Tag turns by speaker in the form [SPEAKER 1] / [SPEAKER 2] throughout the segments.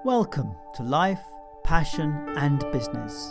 [SPEAKER 1] Welcome to Life, Passion and Business.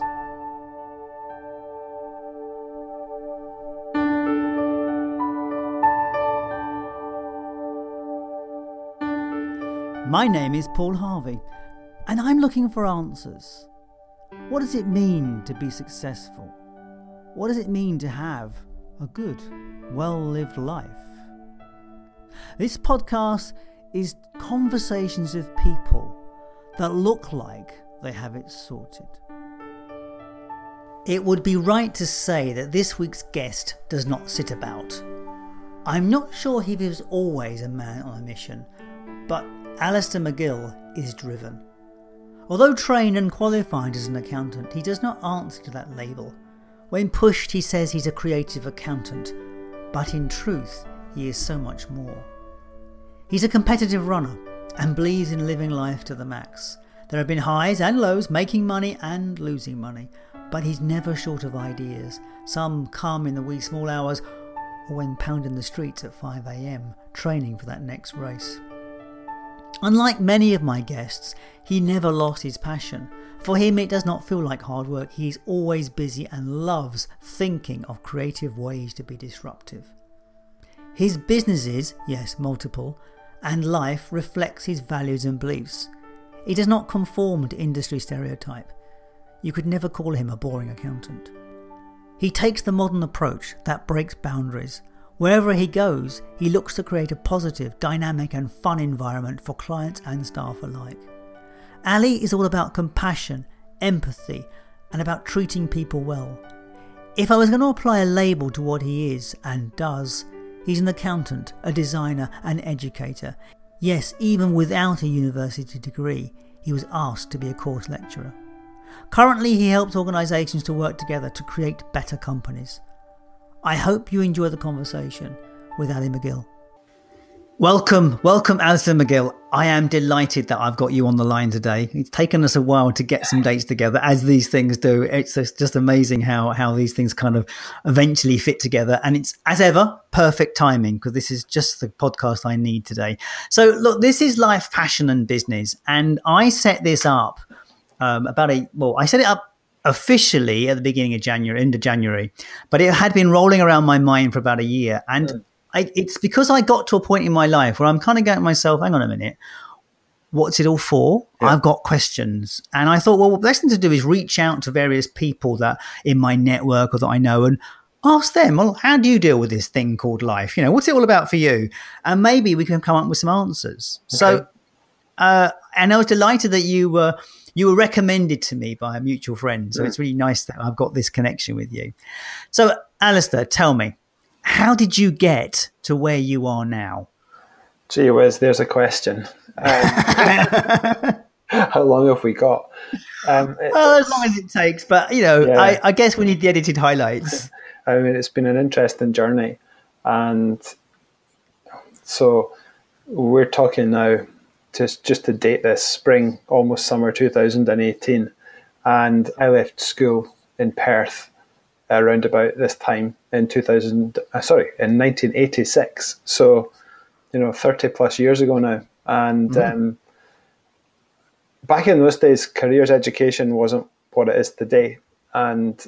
[SPEAKER 1] My name is Paul Harvey, and I'm looking for answers. What does it mean to be successful? What does it mean to have a good, well-lived life? This podcast is conversations with people that look like they have it sorted. It would be right to say that this week's guest does not sit about. I'm not sure he was always a man on a mission, but Alistair McGill is driven. Although trained and qualified as an accountant, he does not answer to that label. When pushed, he says he's a creative accountant, but in truth, he is so much more. He's a competitive runner and believes in living life to the max. There have been highs and lows, making money and losing money, but he's never short of ideas. Some come in the wee small hours or when pounding the streets at 5 a.m, training for that next race. Unlike many of my guests, he never lost his passion. For him, it does not feel like hard work. He's always busy and loves thinking of creative ways to be disruptive. His businesses, yes, multiple, and life reflects his values and beliefs. He does not conform to industry stereotype. You could never call him a boring accountant. He takes the modern approach that breaks boundaries. Wherever he goes, he looks to create a positive, dynamic and fun environment for clients and staff alike. Ali is all about compassion, empathy and about treating people well. If I was going to apply a label to what he is and does, he's an accountant, a designer, an educator. Yes, even without a university degree, he was asked to be a course lecturer. Currently, he helps organisations to work together to create better companies. I hope you enjoy the conversation with Ali McGill. Welcome Alistair McGill. I am delighted that I've got you on the line today. It's taken us a while to get some dates together, as these things do. It's just amazing how these things kind of eventually fit together. And it's, as ever, perfect timing, because this is just the podcast I need today. So look, this is Life, Passion and Business. And I set this up I set it up officially at the beginning of January, end of January, but it had been rolling around my mind for about a year. And it's because I got to a point in my life where I'm kind of going to myself, hang on a minute, what's it all for? Yeah. I've got questions. And I thought, well, the best thing to do is reach out to various people that in my network or that I know and ask them, well, how do you deal with this thing called life? You know, what's it all about for you? And maybe we can come up with some answers. Okay. So, and I was delighted that you were recommended to me by a mutual friend. So It's really nice that I've got this connection with you. So, Alistair, tell me, how did you get to where you are now?
[SPEAKER 2] Gee whiz, there's a question. How long have we got?
[SPEAKER 1] Well, as long as it takes, but yeah. I guess we need the edited highlights.
[SPEAKER 2] I mean, it's been an interesting journey. And so we're talking now just to date this spring, almost summer 2018. And I left school in Perth around about this time in 1986. So, 30 plus years ago now. And back in those days, careers education wasn't what it is today. And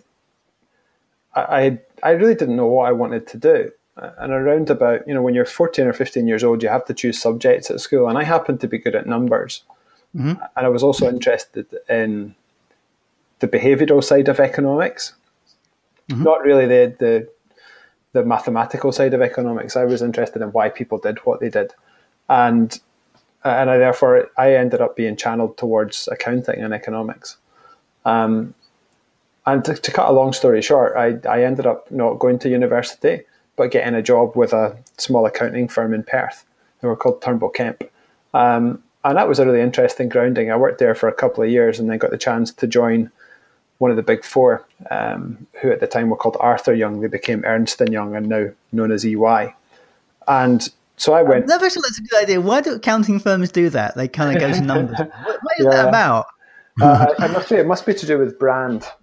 [SPEAKER 2] I really didn't know what I wanted to do. And around about, when you're 14 or 15 years old, you have to choose subjects at school. And I happened to be good at numbers. Mm-hmm. And I was also interested in the behavioural side of economics. Mm-hmm. Not really the mathematical side of economics. I was interested in why people did what they did. And I ended up being channeled towards accounting and economics. And to cut a long story short, I ended up not going to university, but getting a job with a small accounting firm in Perth. They were called Turnbull Kemp. And that was a really interesting grounding. I worked there for a couple of years and then got the chance to join one of the big four, who at the time were called Arthur Young. They became Ernst & Young and now known as EY. And so I went...
[SPEAKER 1] That's a good idea. Why do accounting firms do that? They kind of go to numbers. What is that about?
[SPEAKER 2] It must be to do with brand.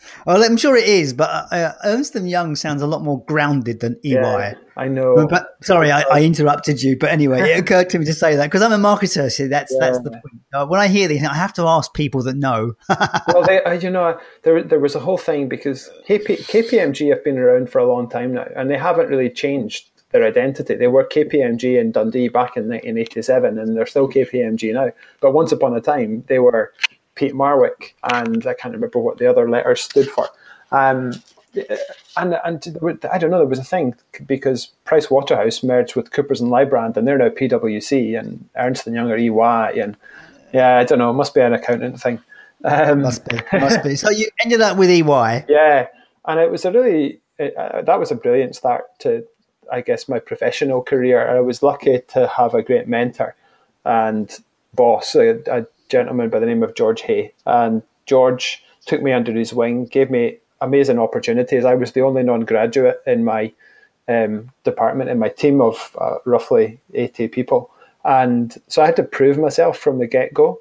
[SPEAKER 1] Well, I'm sure it is, but Ernst & Young sounds a lot more grounded than EY.
[SPEAKER 2] Yeah, I know.
[SPEAKER 1] But, sorry, I interrupted you. But anyway, it occurred to me to say that because I'm a marketer. So that's the point. When I hear these, I have to ask people that know.
[SPEAKER 2] Well, there was a whole thing because KPMG have been around for a long time now, and they haven't really changed their identity. They were KPMG in Dundee back in 1987, and they're still KPMG now. But once upon a time, they were Pete Marwick, and I can't remember what the other letters stood for. And I don't know, there was a thing because Price Waterhouse merged with Coopers and Lybrand, and they're now PwC, and Ernst & Young are EY, and yeah, I don't know, it must be an accountant thing.
[SPEAKER 1] Must be. So you ended up with EY.
[SPEAKER 2] Yeah, and it was that was a brilliant start to, I guess, my professional career. I was lucky to have a great mentor and boss, a gentleman by the name of George Hay. And George took me under his wing, gave me amazing opportunities. I was the only non-graduate in my department, in my team of roughly 80 people. And so I had to prove myself from the get-go.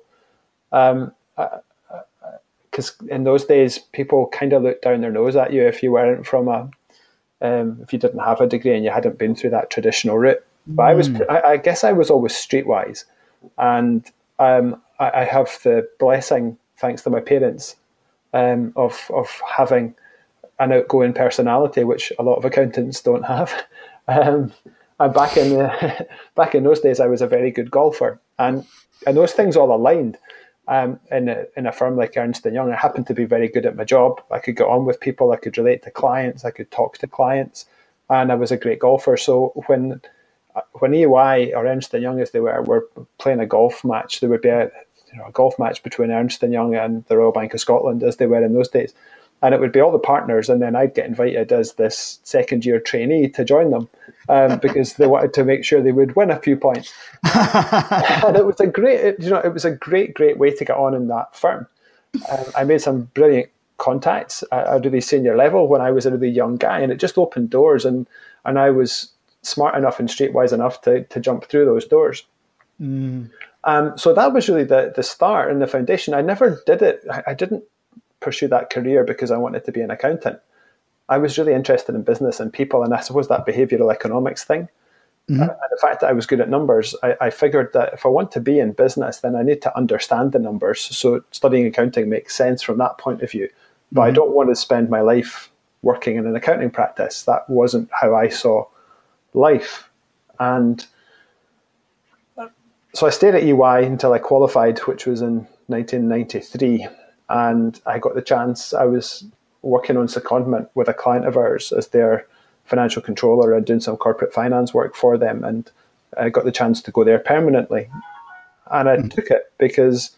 [SPEAKER 2] Because in those days, people kind of looked down their nose at you if you weren't from if you didn't have a degree and you hadn't been through that traditional route. But I guess I was always streetwise, and I have the blessing, thanks to my parents, of having an outgoing personality, which a lot of accountants don't have. And back in those days, I was a very good golfer, and those things all aligned. In a firm like Ernst & Young, I happened to be very good at my job. I could get on with people, I could relate to clients, I could talk to clients, and I was a great golfer. So when EY or Ernst & Young, as they were playing a golf match, there would be a golf match between Ernst & Young and the Royal Bank of Scotland, as they were in those days. And it would be all the partners, and then I'd get invited as this second-year trainee to join them because they wanted to make sure they would win a few points. And it was a great way to get on in that firm. I made some brilliant contacts at a really senior level when I was a really young guy, and it just opened doors, and I was smart enough and streetwise enough to jump through those doors. So that was really the start and the foundation. I never did it. I didn't pursue that career because I wanted to be an accountant. I was really interested in business and people, and I suppose that behavioral economics thing. And the fact that I was good at numbers, I figured that if I want to be in business, then I need to understand the numbers. So studying accounting makes sense from that point of view. But I don't want to spend my life working in an accounting practice. That wasn't how I saw life. And so I stayed at EY until I qualified, which was in 1993. And I got the chance. I was working on secondment with a client of ours as their financial controller and doing some corporate finance work for them. And I got the chance to go there permanently. And I took it because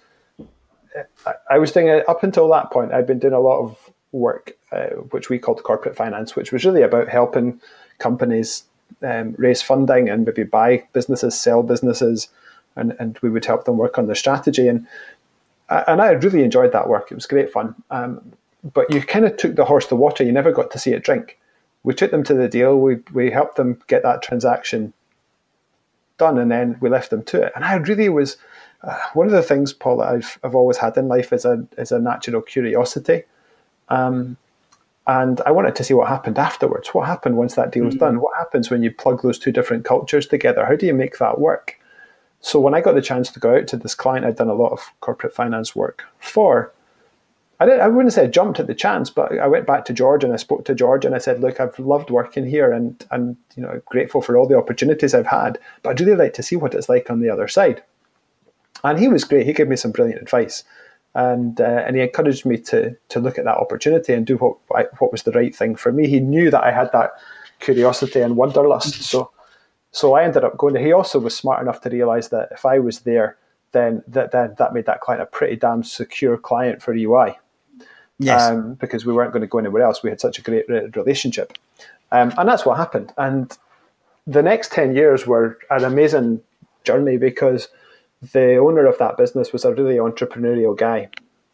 [SPEAKER 2] I was doing it up until that point. I'd been doing a lot of work, which we called corporate finance, which was really about helping companies raise funding and maybe buy businesses, sell businesses, and we would help them work on their strategy. And I really enjoyed that work. It was great fun. But you kind of took the horse to water. You never got to see it drink. We took them to the deal. We helped them get that transaction done, and then we left them to it. And I really was one of the things, Paul, that I've always had in life is a natural curiosity. And I wanted to see what happened afterwards. What happened once that deal was done? What happens when you plug those two different cultures together? How do you make that work? So when I got the chance to go out to this client I'd done a lot of corporate finance work for, I wouldn't say I jumped at the chance, but I went back to George and I spoke to George and I said, look, I've loved working here and grateful for all the opportunities I've had, but I'd really like to see what it's like on the other side. And he was great. He gave me some brilliant advice, and he encouraged me to look at that opportunity and do what was the right thing for me. He knew that I had that curiosity and wanderlust, so I ended up going there. He also was smart enough to realise that if I was there, then that made that client a pretty damn secure client for EY. Yes. Because we weren't going to go anywhere else. We had such a great relationship. And that's what happened. And the next 10 years were an amazing journey because the owner of that business was a really entrepreneurial guy.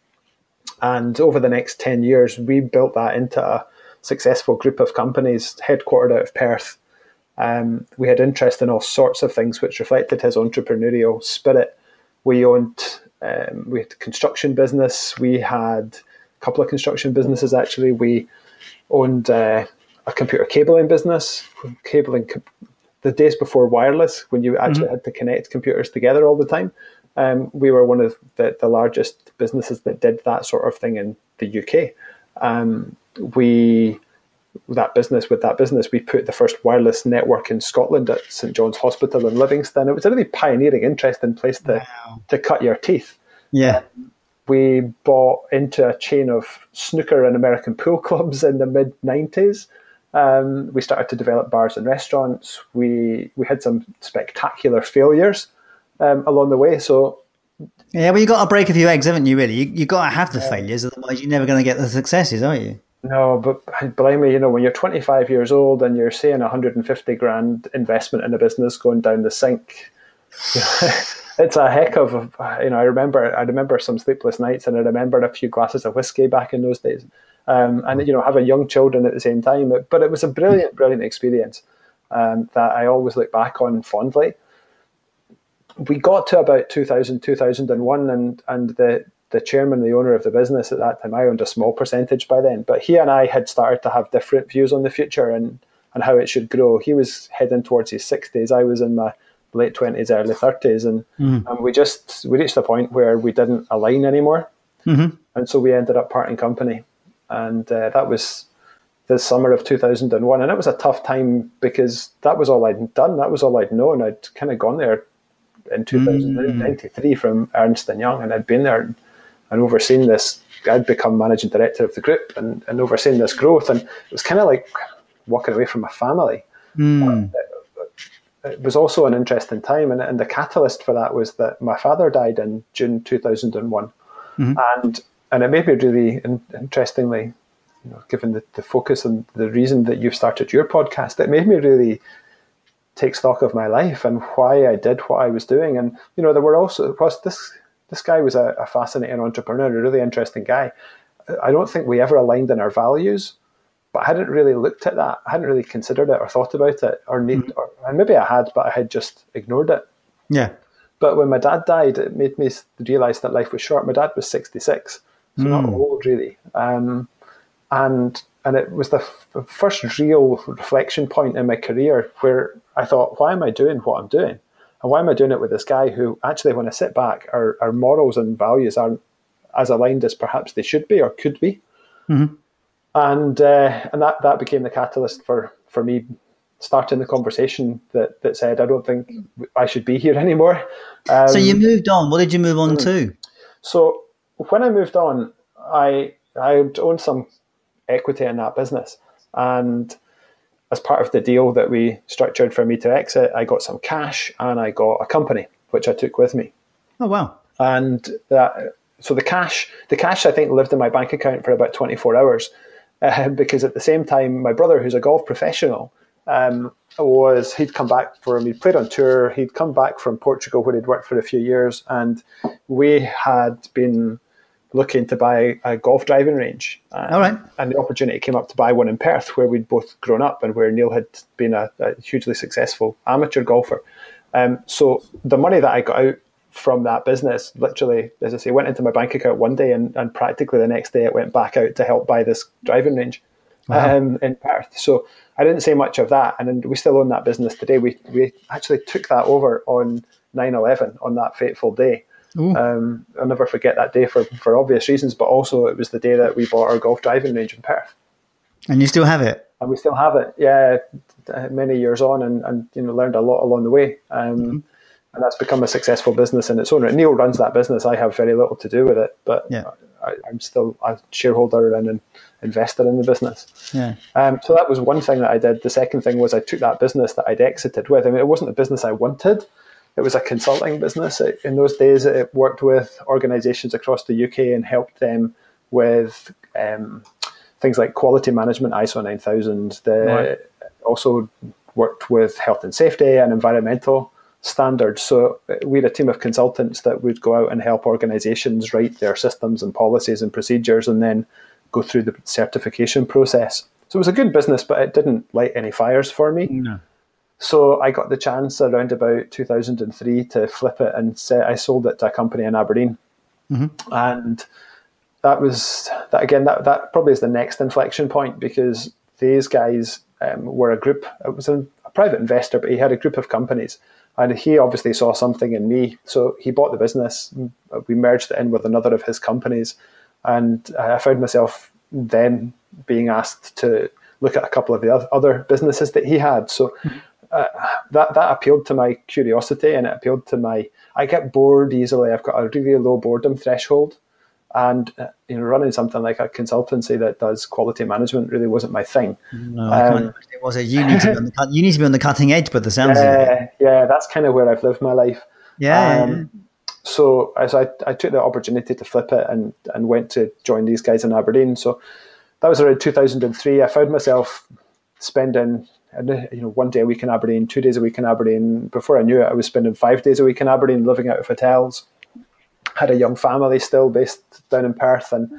[SPEAKER 2] And over the next 10 years, we built that into a successful group of companies headquartered out of Perth. We had interest in all sorts of things which reflected his entrepreneurial spirit. We had a construction business. We had couple of construction businesses actually. We owned a computer cabling business, the days before wireless, when you actually had to connect computers together all the time. We were one of the largest businesses that did that sort of thing in the UK. With that business, we put the first wireless network in Scotland at St John's Hospital in Livingston. It was a really pioneering, interesting place to cut your teeth.
[SPEAKER 1] Yeah.
[SPEAKER 2] We bought into a chain of snooker and American pool clubs in the mid-90s. We started to develop bars and restaurants. We had some spectacular failures along the way. So
[SPEAKER 1] yeah, well, you got to break a few eggs, haven't you? Really, you got to have the failures, otherwise you're never going to get the successes, are you?
[SPEAKER 2] No, but believe me, when you're 25 years old and you're seeing 150 grand investment in a business going down the sink, it's a heck of I remember some sleepless nights, and I remember a few glasses of whiskey back in those days, and having young children at the same time. But it was a brilliant experience that I always look back on fondly. We got to about 2001, and the chairman, the owner of the business at that time, I owned a small percentage by then, but he and I had started to have different views on the future and how it should grow. He was heading towards his 60s. I was in my late 20s, early 30s, and we reached a point where we didn't align anymore. And so we ended up parting company. And that was the summer of 2001. And it was a tough time because that was all I'd done. That was all I'd known. I'd kind of gone there in 1993 from Ernst & Young, and I'd been there and overseen this. I'd become managing director of the group and overseen this growth. And it was kind of like walking away from a family. It was also an interesting time. And the catalyst for that was that my father died in June 2001. And it made me really, interestingly, given the focus and the reason that you've started your podcast, it made me really take stock of my life and why I did what I was doing. And, there were also, this guy was a fascinating entrepreneur, a really interesting guy. I don't think we ever aligned in our values, but I hadn't really looked at that. I hadn't really considered it or thought about it and maybe I had, but I had just ignored it.
[SPEAKER 1] Yeah.
[SPEAKER 2] But when my dad died, it made me realize that life was short. My dad was 66, so not old really. And it was the first real reflection point in my career where I thought, why am I doing what I'm doing? And why am I doing it with this guy who actually, when I sit back, our morals and values aren't as aligned as perhaps they should be or could be? And that became the catalyst for me starting the conversation that said, I don't think I should be here anymore.
[SPEAKER 1] So you moved on. What did you move on to?
[SPEAKER 2] So when I moved on, I owned some equity in that business. And as part of the deal that we structured for me to exit, I got some cash and I got a company, which I took with me.
[SPEAKER 1] Oh, wow.
[SPEAKER 2] And so the cash, I think, lived in my bank account for about 24 hours because at the same time, my brother, who's a golf professional, he'd come back he'd played on tour. He'd come back from Portugal where he'd worked for a few years. And we had been looking to buy a golf driving range.
[SPEAKER 1] All right.
[SPEAKER 2] And the opportunity came up to buy one in Perth where we'd both grown up and where Neil had been a hugely successful amateur golfer. So the money that I got out from that business, literally, as I say, went into my bank account one day and practically the next day it went back out to help buy this driving range in Perth. So I didn't say much of that. And we still own that business today. We actually took that over on 9/11 on that fateful day. I'll never forget that day for obvious reasons, but also it was the day that we bought our golf driving range in Perth.
[SPEAKER 1] And you still have it?
[SPEAKER 2] And we still have it, yeah, many years on, and learned a lot along the way. And that's become a successful business in its own right. Neil runs that business. I have very little to do with it, but I'm still a shareholder and an investor in the business.
[SPEAKER 1] Yeah.
[SPEAKER 2] So that was one thing that I did. The second thing was I took that business that I'd exited with. I mean, it wasn't a business I wanted. It was a consulting business. In those days, it worked with organisations across the UK and helped them with things like quality management, ISO 9000. Also worked with health and safety and environmental standards. So we had a team of consultants that would go out and help organisations write their systems and policies and procedures and then go through the certification process. So it was a good business, but it didn't light any fires for me.
[SPEAKER 1] No.
[SPEAKER 2] So I got the chance around about 2003 to flip it, and I sold it to a company in Aberdeen. And that was that again. That probably is the next inflection point, because these guys were a group. It was a private investor, but he had a group of companies, and he obviously saw something in me. So he bought the business. We merged it in with another of his companies, and I found myself then being asked to look at a couple of the other businesses that he had. So that appealed to my curiosity, and it appealed to my. I get bored easily. I've got a really low boredom threshold, and running something like a consultancy that does quality management really wasn't my thing.
[SPEAKER 1] No, I can't imagine it was. You need to be on the you need to be on the cutting edge, but the sounds of it.
[SPEAKER 2] Yeah, that's kind of where I've lived my life.
[SPEAKER 1] Yeah.
[SPEAKER 2] So as I took the opportunity to flip it and went to join these guys in Aberdeen. So that was around 2003. I found myself spending, one day a week in Aberdeen, 2 days a week in Aberdeen. Before I knew it, I was spending 5 days a week in Aberdeen, living out of hotels. Had a young family still based down in Perth, and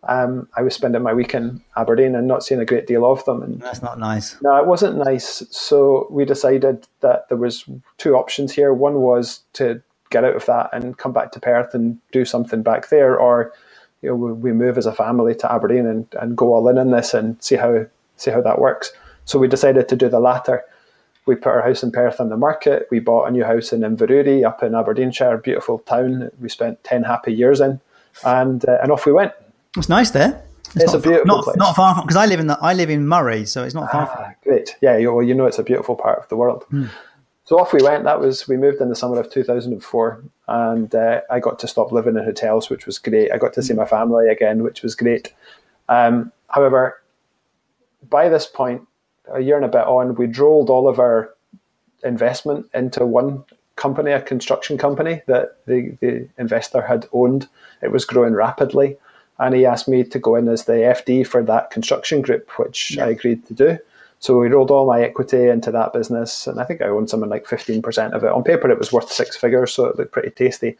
[SPEAKER 2] I was spending my week in Aberdeen and not seeing a great deal of them. And
[SPEAKER 1] that's not nice.
[SPEAKER 2] No, it wasn't nice. So we decided that there was two options here. One was to get out of that and come back to Perth and do something back there, or we move as a family to Aberdeen and go all in this and see how that works. So we decided to do the latter. We put our house in Perth on the market. We bought a new house in Inverurie up in Aberdeenshire, beautiful town. We spent 10 happy years in, and off we went.
[SPEAKER 1] It's nice there.
[SPEAKER 2] It's a beautiful place.
[SPEAKER 1] Not far from, because I live in Murray, so it's not far from.
[SPEAKER 2] Great. Yeah, it's a beautiful part of the world. So off we went. We moved in the summer of 2004, and I got to stop living in hotels, which was great. I got to see my family again, which was great. However, by this point, a year and a bit on, we'd rolled all of our investment into one company, a construction company that the investor had owned. It was growing rapidly, and he asked me to go in as the FD for that construction group, which I agreed to do. So we rolled all my equity into that business, and I think I owned something like 15% of it. On paper, it was worth 6 figures, so it looked pretty tasty.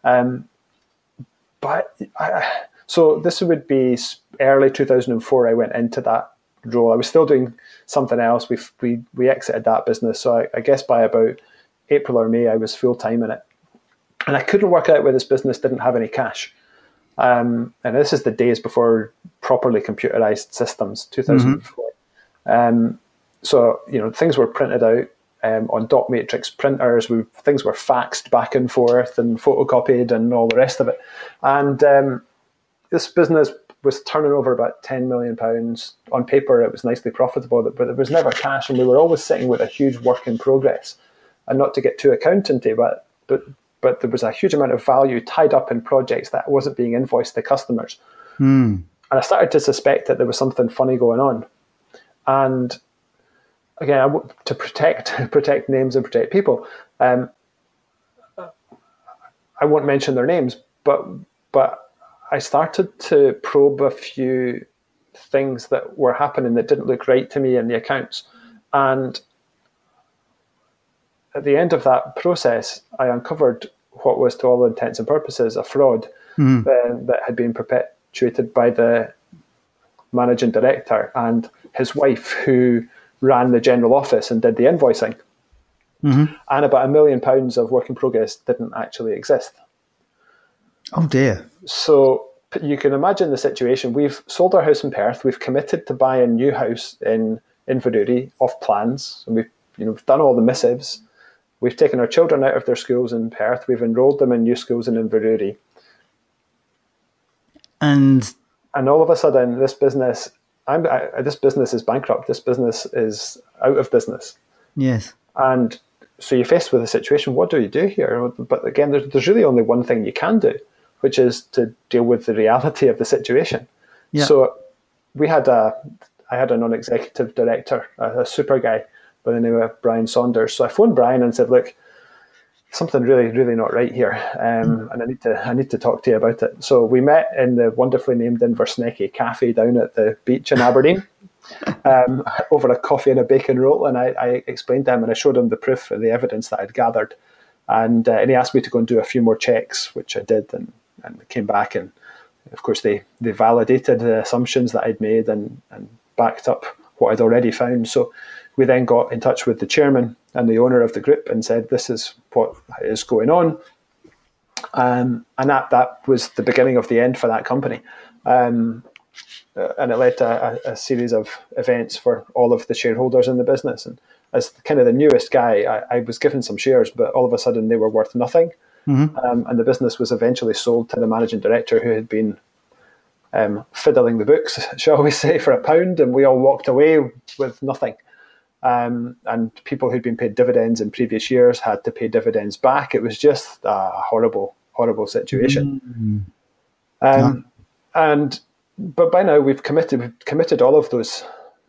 [SPEAKER 2] So this would be early 2004. I went into that role. I was still doing something else. We exited that business, so I guess by about April or May, I was full time in it, and I couldn't work out why this business didn't have any cash. And this is the days before properly computerized systems, 2004. So things were printed out on dot matrix printers. Things were faxed back and forth and photocopied and all the rest of it. And this business was turning over about £10 million. On paper, it was nicely profitable, but there was never cash, and we were always sitting with a huge work in progress. And not to get too accountancy, but there was a huge amount of value tied up in projects that wasn't being invoiced to customers. And I started to suspect that there was something funny going on. And again, to protect names and protect people, I won't mention their names, but I started to probe a few things that were happening that didn't look right to me in the accounts. And at the end of that process, I uncovered what was, to all intents and purposes, a fraud that had been perpetuated by the managing director and his wife, who ran the general office and did the invoicing. And about £1 million of work in progress didn't actually exist.
[SPEAKER 1] Oh dear. So
[SPEAKER 2] you can imagine the situation. We've sold our house in Perth. We've committed to buy a new house in Inverurie off plans. And we've done all the missives. We've taken our children out of their schools in Perth. We've enrolled them in new schools in Inverurie. And all of a sudden, this business is bankrupt. This business is out of business.
[SPEAKER 1] Yes.
[SPEAKER 2] And so you're faced with a situation. What do you do here? But again, there's really only one thing you can do, which is to deal with the reality of the situation. Yeah. So I had a non-executive director, a super guy by the name of Brian Saunders. So I phoned Brian and said, look, something really, really not right here, and I need to talk to you about it. So we met in the wonderfully named Inversnecky Cafe down at the beach in Aberdeen, over a coffee and a bacon roll, and I explained to him and I showed him the proof and the evidence that I'd gathered, and he asked me to go and do a few more checks, which I did, and came back, and of course they validated the assumptions that I'd made and backed up what I'd already found. So we then got in touch with the chairman and the owner of the group and said, this is what is going on. And that was the beginning of the end for that company. And it led to a series of events for all of the shareholders in the business. And as kind of the newest guy, I was given some shares, but all of a sudden they were worth nothing. And the business was eventually sold to the managing director, who had been fiddling the books, shall we say, for £1, and we all walked away with nothing. And people who'd been paid dividends in previous years had to pay dividends back. It was just a horrible situation. But by now we've committed all of those.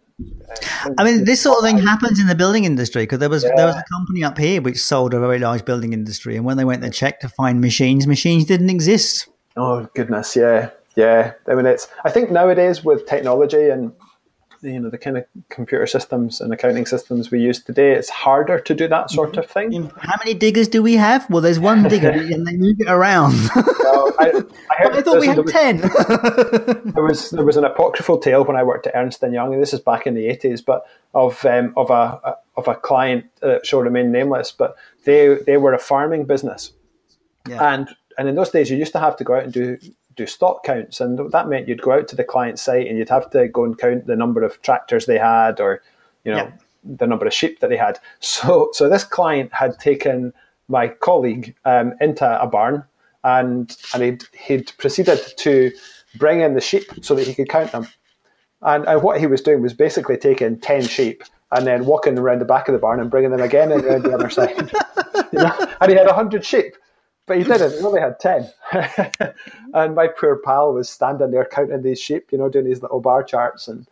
[SPEAKER 1] I mean, this sort of thing happens in the building industry, because there was a company up here which sold a very large building industry, and when they went to check to find machines didn't exist.
[SPEAKER 2] Oh goodness, yeah. I mean, I think nowadays with technology and the kind of computer systems and accounting systems we use today, it's harder to do that sort of thing.
[SPEAKER 1] How many diggers do we have? Well, there's one digger and they move it around.
[SPEAKER 2] Well, I
[SPEAKER 1] thought we had 10.
[SPEAKER 2] There was an apocryphal tale when I worked at Ernst & Young, and this is back in the 80s, but of a client that shall remain nameless, but they were a farming business. Yeah. And in those days you used to have to go out and do stock counts, and that meant you'd go out to the client site and you'd have to go and count the number of tractors they had, or the number of sheep that they had. So this client had taken my colleague into a barn, and he'd proceeded to bring in the sheep so that he could count them. And what he was doing was basically taking 10 sheep and then walking around the back of the barn and bringing them again in around the other side. And he had 100 sheep. But he didn't. He only had 10. And my poor pal was standing there counting these sheep, doing these little bar charts. And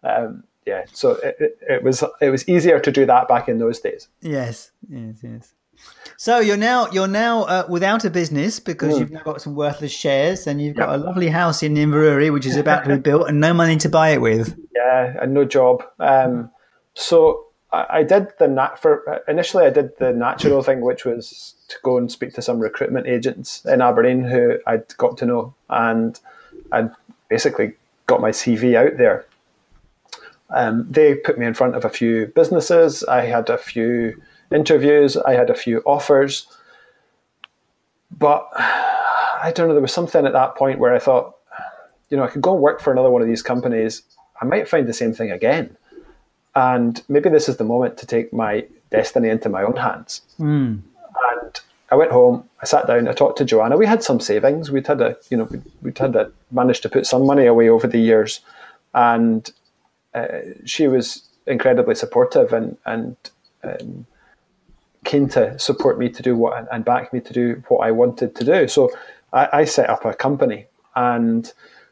[SPEAKER 2] so it was easier to do that back in those days.
[SPEAKER 1] Yes. So you're now without a business, because you've now got some worthless shares, and you've got a lovely house in Inverurie which is about to be built, and no money to buy it with. Yeah,
[SPEAKER 2] and no job. So I did initially I did the natural thing, which was to go and speak to some recruitment agents in Aberdeen who I'd got to know, and I basically got my CV out there. They put me in front of a few businesses. I had a few interviews. I had a few offers. But I don't know, there was something at that point where I thought, I could go and work for another one of these companies. I might find the same thing again. And maybe this is the moment to take my destiny into my own hands. And I went home, I sat down, I talked to Joanna. We had some savings. We'd managed to put some money away over the years. And she was incredibly supportive and keen to support me to do and back me to do what I wanted to do. So I set up a company, and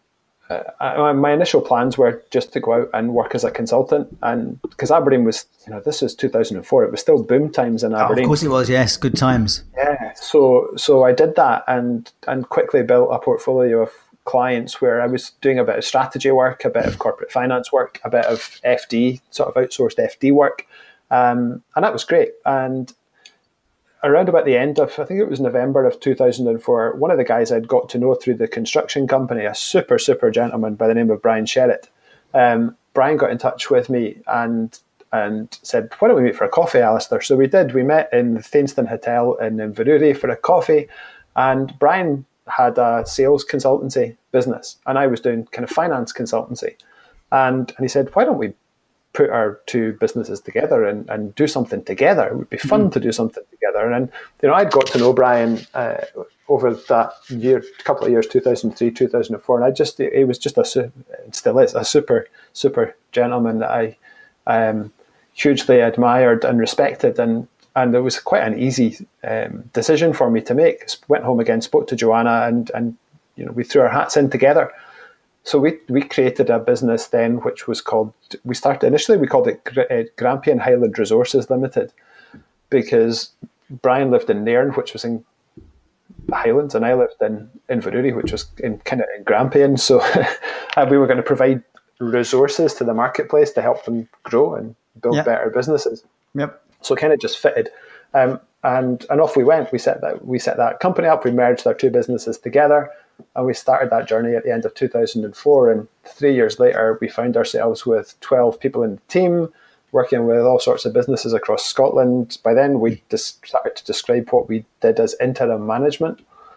[SPEAKER 2] my initial plans were just to go out and work as a consultant, and because Aberdeen was, this was 2004, it was still boom times in Aberdeen.
[SPEAKER 1] Of course it was, yes, good times.
[SPEAKER 2] Yeah, so I did that and quickly built a portfolio of clients where I was doing a bit of strategy work, a bit of corporate finance work, a bit of FD, sort of outsourced FD work, and that was great. And around about the end of, I think it was November of 2004, one of the guys I'd got to know through the construction company, a super, super gentleman by the name of Brian Sherritt. Brian got in touch with me and said, why don't we meet for a coffee, Alistair? So we did. We met in the Thainston Hotel in Inverurie for a coffee, and Brian had a sales consultancy business, and I was doing kind of finance consultancy. And he said, why don't we put our two businesses together and do something together? It would be fun to do something together. And I'd got to know Brian over that couple of years, 2003, 2004, and he was just still is a super, super gentleman that I hugely admired and respected, and it was quite an easy decision for me to make. Went home again, spoke to Joanna, and we threw our hats in together. So we created a business then, which was called, we called it Grampian Highland Resources Limited, because Brian lived in Nairn, which was in the Highlands, and I lived in Inverurie, which was in Grampian. So we were going to provide resources to the marketplace to help them grow and build better businesses.
[SPEAKER 1] Yep.
[SPEAKER 2] So it kind of just fitted. And off we went. We set that company up. We merged our two businesses together, and we started that journey at the end of 2004. And 3 years later, we found ourselves with 12 people in the team, working with all sorts of businesses across Scotland. By then, we started to describe what we did as interim management.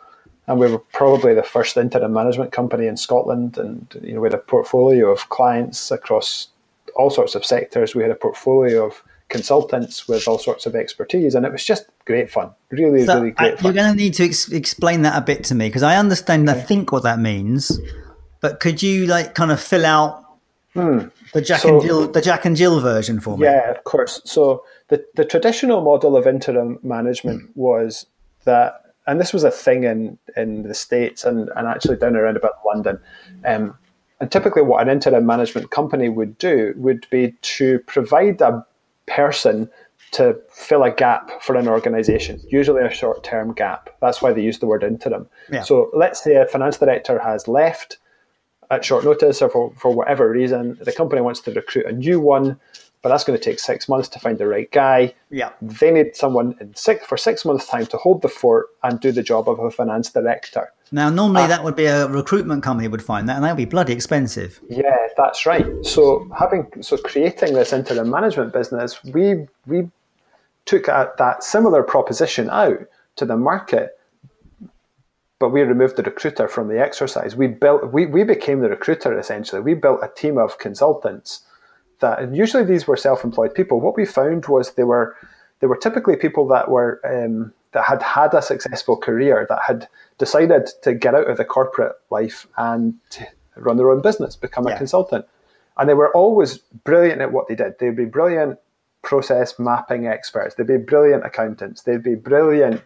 [SPEAKER 2] And we were probably the first interim management company in Scotland. And we had a portfolio of clients across all sorts of sectors. We had a portfolio of consultants with all sorts of expertise, and it was just great fun. Really great fun.
[SPEAKER 1] You're going to need to explain that a bit to me, because I understand, I think, what that means, but could you kind of fill out the Jack and Jill version for me?
[SPEAKER 2] Yeah, of course. So the traditional model of interim management was that, and this was a thing in the States and actually down around about London. And typically what an interim management company would do would be to provide a person to fill a gap for an organization, usually a short-term gap. That's why they use the word interim.
[SPEAKER 1] Yeah.
[SPEAKER 2] So let's say a finance director has left at short notice, or for whatever reason, the company wants to recruit a new one, but that's going to take 6 months to find the right guy.
[SPEAKER 1] Yeah.
[SPEAKER 2] They need someone for 6 months' time to hold the fort and do the job of a finance director.
[SPEAKER 1] Now, normally that would be a recruitment company would find that, and that would be bloody expensive.
[SPEAKER 2] Yeah, that's right. So creating this interim management business, we took that similar proposition out to the market, but we removed the recruiter from the exercise. We became the recruiter, essentially. We built a team of consultants and usually these were self-employed people. What we found was they were typically people that were that had a successful career, that had decided to get out of the corporate life and to run their own business, become a consultant. And they were always brilliant at what they did. They'd be brilliant process mapping experts. They'd be brilliant accountants. They'd be brilliant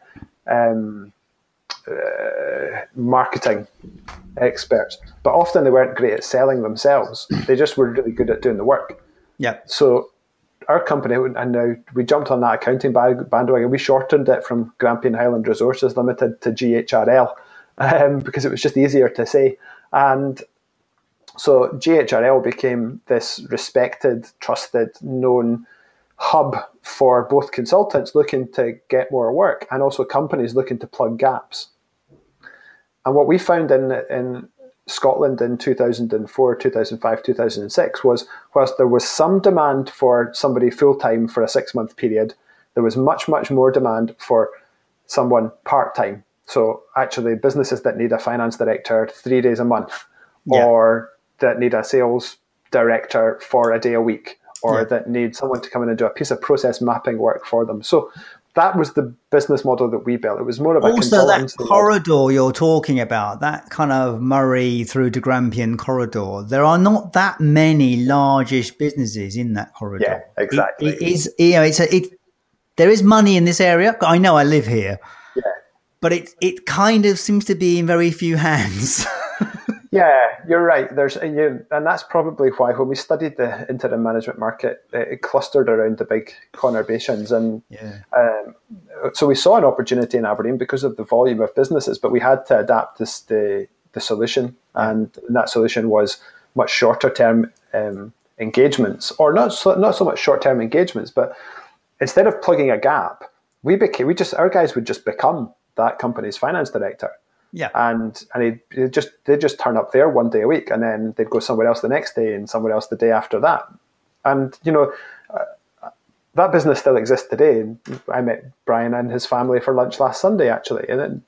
[SPEAKER 2] marketing experts. But often they weren't great at selling themselves. They just were really good at doing the work.
[SPEAKER 1] Yeah.
[SPEAKER 2] So our company, and now we jumped on that accounting bandwagon. We shortened it from Grampian Highland Resources Limited to GHRL because it was just easier to say. And so GHRL became this respected, trusted, known hub for both consultants looking to get more work and also companies looking to plug gaps. And what we found in Scotland in 2004, 2005, 2006 was, whilst there was some demand for somebody full-time for a 6-month period, there was much, much more demand for someone part-time. So actually businesses that need a finance director 3 days a month, or that need a sales director for a day a week, or that need someone to come in and do a piece of process mapping work for them. So that was the business model that we built. It was more of a
[SPEAKER 1] also that corridor you're talking about, that kind of Murray through to Grampian corridor. There are not that many largish businesses in that corridor.
[SPEAKER 2] Yeah, exactly.
[SPEAKER 1] It is, there is money in this area. I know, I live here.
[SPEAKER 2] Yeah,
[SPEAKER 1] but it kind of seems to be in very few hands.
[SPEAKER 2] Yeah, you're right. And that's probably why when we studied the interim management market, it clustered around the big conurbations, and so we saw an opportunity in Aberdeen because of the volume of businesses. But we had to adapt the solution, and that solution was much shorter term engagements, or not so much short term engagements, but instead of plugging a gap, our guys would just become that company's finance director.
[SPEAKER 1] Yeah,
[SPEAKER 2] and they just turn up there one day a week, and then they'd go somewhere else the next day, and somewhere else the day after that. And that business still exists today. I met Brian and his family for lunch last Sunday, actually, and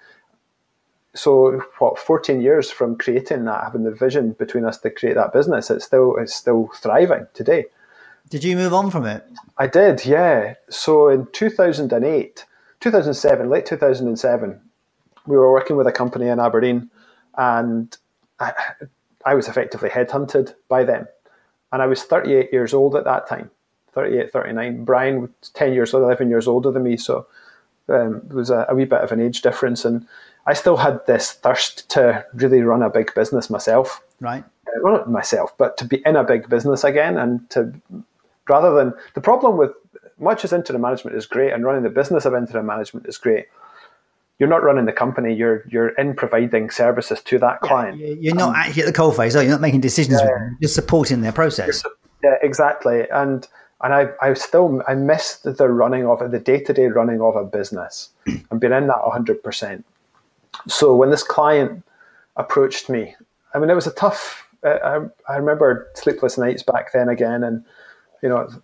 [SPEAKER 2] so 14 years from creating that, having the vision between us to create that business, it's still thriving today.
[SPEAKER 1] Did you move on from it? I
[SPEAKER 2] did, yeah. So in 2007, late 2007. We were working with a company in Aberdeen, and I was effectively headhunted by them. And I was 38 years old at that time, 38, 39. Brian was 11 years older than me, so there was a wee bit of an age difference. And I still had this thirst to really run a big business myself.
[SPEAKER 1] Right.
[SPEAKER 2] Well, not myself, but to be in a big business again, and rather than, the problem with, much as interim management is great and running the business of interim management is great, you're not running the company. You're in providing services to that client.
[SPEAKER 1] You're not actually at the coalface. You're not making decisions with them. You're supporting their process.
[SPEAKER 2] Yeah, exactly. And I miss the running of it, the day-to-day running of a business, and being in that 100%. So when this client approached me, I mean, it was a tough. I remember sleepless nights back then again, and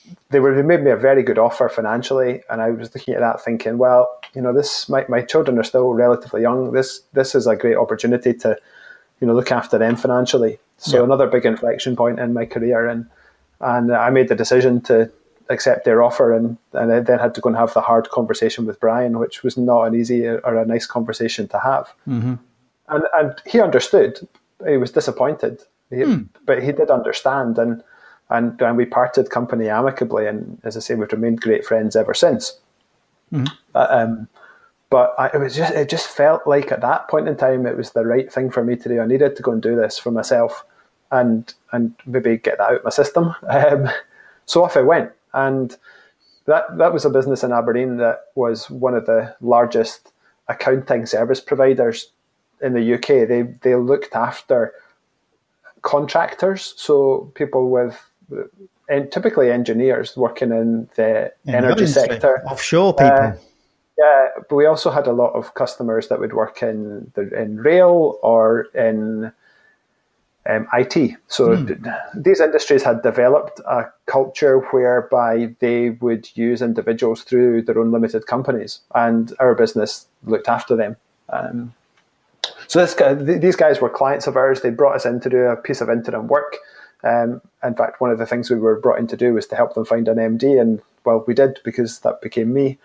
[SPEAKER 2] they made me a very good offer financially, and I was looking at that thinking, well, my children are still relatively young. This is a great opportunity to, look after them financially. So another big inflection point in my career, and I made the decision to accept their offer, and I then had to go and have the hard conversation with Brian, which was not an easy or a nice conversation to have.
[SPEAKER 1] Mm-hmm.
[SPEAKER 2] And he understood. He was disappointed, but he did understand, and we parted company amicably, and as I say, we've remained great friends ever since. Mm-hmm. But it just felt like at that point in time it was the right thing for me to do. I needed to go and do this for myself, and maybe get that out of my system. So off I went, and that was a business in Aberdeen that was one of the largest accounting service providers in the UK. They looked after contractors, so people with, and typically engineers working in the energy sector,
[SPEAKER 1] offshore people.
[SPEAKER 2] Yeah, but we also had a lot of customers that would work in rail or in IT. So these industries had developed a culture whereby they would use individuals through their own limited companies, and our business looked after them. So these guys were clients of ours. They brought us in to do a piece of interim work. In fact, one of the things we were brought in to do was to help them find an MD, and well, we did, because that became me.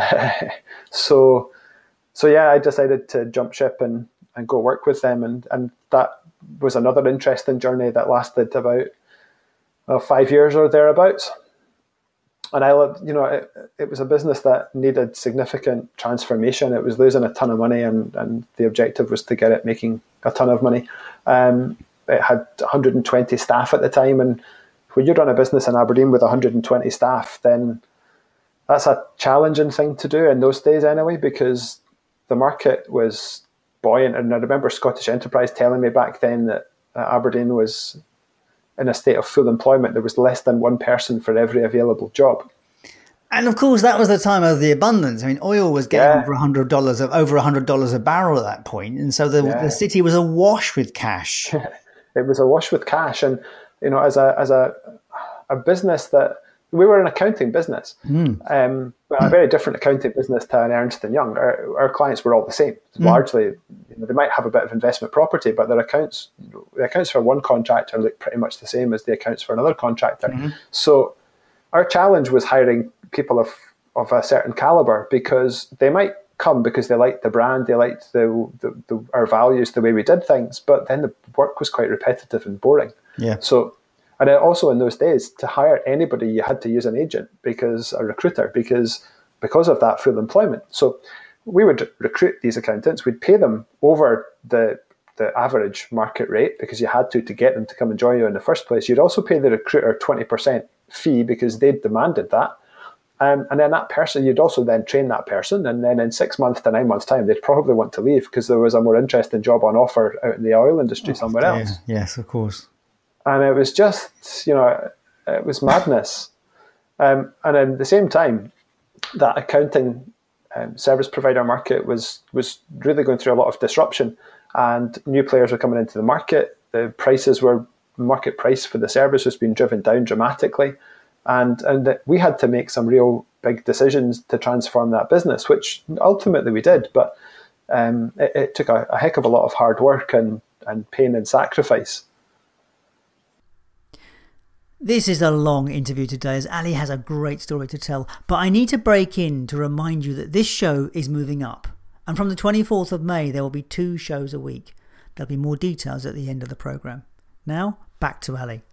[SPEAKER 2] So yeah, I decided to jump ship and go work with them, and that was another interesting journey that lasted about 5 years or thereabouts. And it was a business that needed significant transformation. It was losing a ton of money, and the objective was to get it making a ton of money. It had 120 staff at the time, and when you run a business in Aberdeen with 120 staff, then that's a challenging thing to do in those days anyway, because the market was buoyant. And I remember Scottish Enterprise telling me back then that Aberdeen was in a state of full employment. There was less than one person for every available job.
[SPEAKER 1] And of course, that was the time of the abundance. I mean, oil was getting over $100 a barrel at that point, and so the city was awash with cash.
[SPEAKER 2] It was awash with cash, and as a business that we were an accounting business, a very different accounting business to an Ernst & Young. Our clients were all the same. Largely, they might have a bit of investment property, but the accounts for one contractor look pretty much the same as the accounts for another contractor. Mm-hmm. So our challenge was hiring people of a certain caliber, because they might come because they liked the brand, they liked our values, the way we did things, but then the work was quite repetitive and boring. Yeah. So. And also in those days, to hire anybody, you had to use an agent, because a recruiter, because of that full employment. So we would recruit these accountants. We'd pay them over the average market rate, because you had to get them to come and join you in the first place. You'd also pay the recruiter 20% fee, because they demanded that. And then that person, you'd also then train that person. And then in 6 months to 9 months' time, they'd probably want to leave, because there was a more interesting job on offer out in the oil industry somewhere else.
[SPEAKER 1] Yes, of course.
[SPEAKER 2] And it was just, it was madness. And at the same time, that accounting service provider market was really going through a lot of disruption, and new players were coming into the market. The market price for the service was being driven down dramatically. And we had to make some real big decisions to transform that business, which ultimately we did. But it took a heck of a lot of hard work and pain and sacrifice.
[SPEAKER 1] This is a long interview today, as Ali has a great story to tell, but I need to break in to remind you that this show is moving up, and from the 24th of May there will be 2 shows a week. There'll be more details at the end of the programme. Now, back to Ali.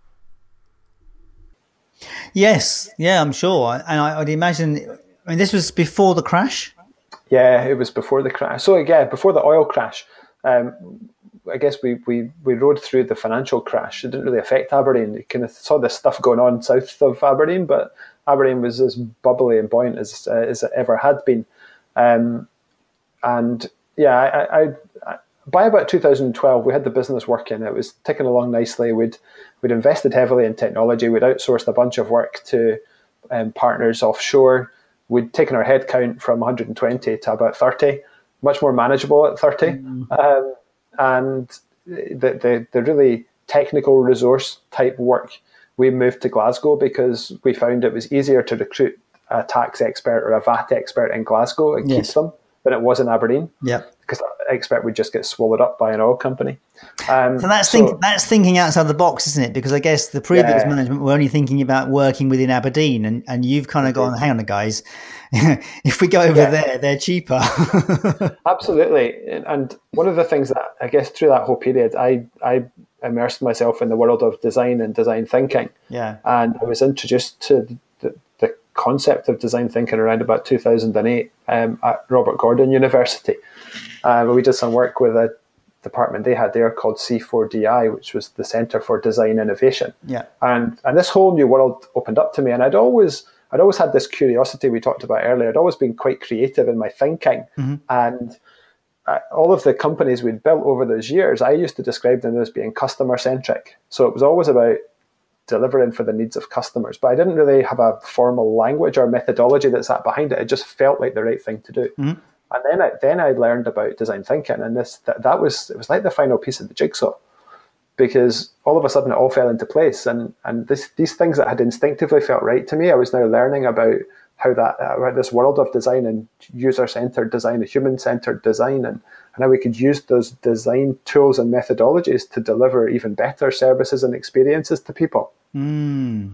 [SPEAKER 1] Yes, yeah, I'm sure. And I'd imagine, this was before the crash?
[SPEAKER 2] Yeah, it was before the crash. So again, before the oil crash, I guess we rode through the financial crash. It didn't really affect Aberdeen. You kind of saw this stuff going on south of Aberdeen, but Aberdeen was as bubbly and buoyant as it ever had been. And yeah, by about 2012, we had the business working. It was ticking along nicely. We'd invested heavily in technology. We'd outsourced a bunch of work to partners offshore. We'd taken our headcount from 120 to about 30, much more manageable at 30. And the really technical resource type work we moved to Glasgow because we found it was easier to recruit a tax expert or a VAT expert in Glasgow and keep them than it was in Aberdeen.
[SPEAKER 1] Yeah,
[SPEAKER 2] because that expert would just get swallowed up by an oil company.
[SPEAKER 1] So that's thinking outside the box, isn't it? Because I guess the previous management were only thinking about working within Aberdeen, and you've kind of gone, hang on, guys, if we go over there, they're cheaper.
[SPEAKER 2] Absolutely. And one of the things that I guess through that whole period, I immersed myself in the world of design and design thinking.
[SPEAKER 1] Yeah.
[SPEAKER 2] And I was introduced to the concept of design thinking around about 2008 at Robert Gordon University. We did some work with a department they had there called C4DI, which was the Centre for Design Innovation.
[SPEAKER 1] Yeah.
[SPEAKER 2] And this whole new world opened up to me, and I'd always had this curiosity we talked about earlier. I'd always been quite creative in my thinking, and all of the companies we'd built over those years, I used to describe them as being customer centric. So it was always about delivering for the needs of customers, but I didn't really have a formal language or methodology that sat behind it. It just felt like the right thing to do. And then I learned about design thinking, and it was like the final piece of the jigsaw, because all of a sudden it all fell into place, and these things that had instinctively felt right to me, I was now learning about how about this world of design and user-centered design and human-centered design, and how we could use those design tools and methodologies to deliver even better services and experiences to people. And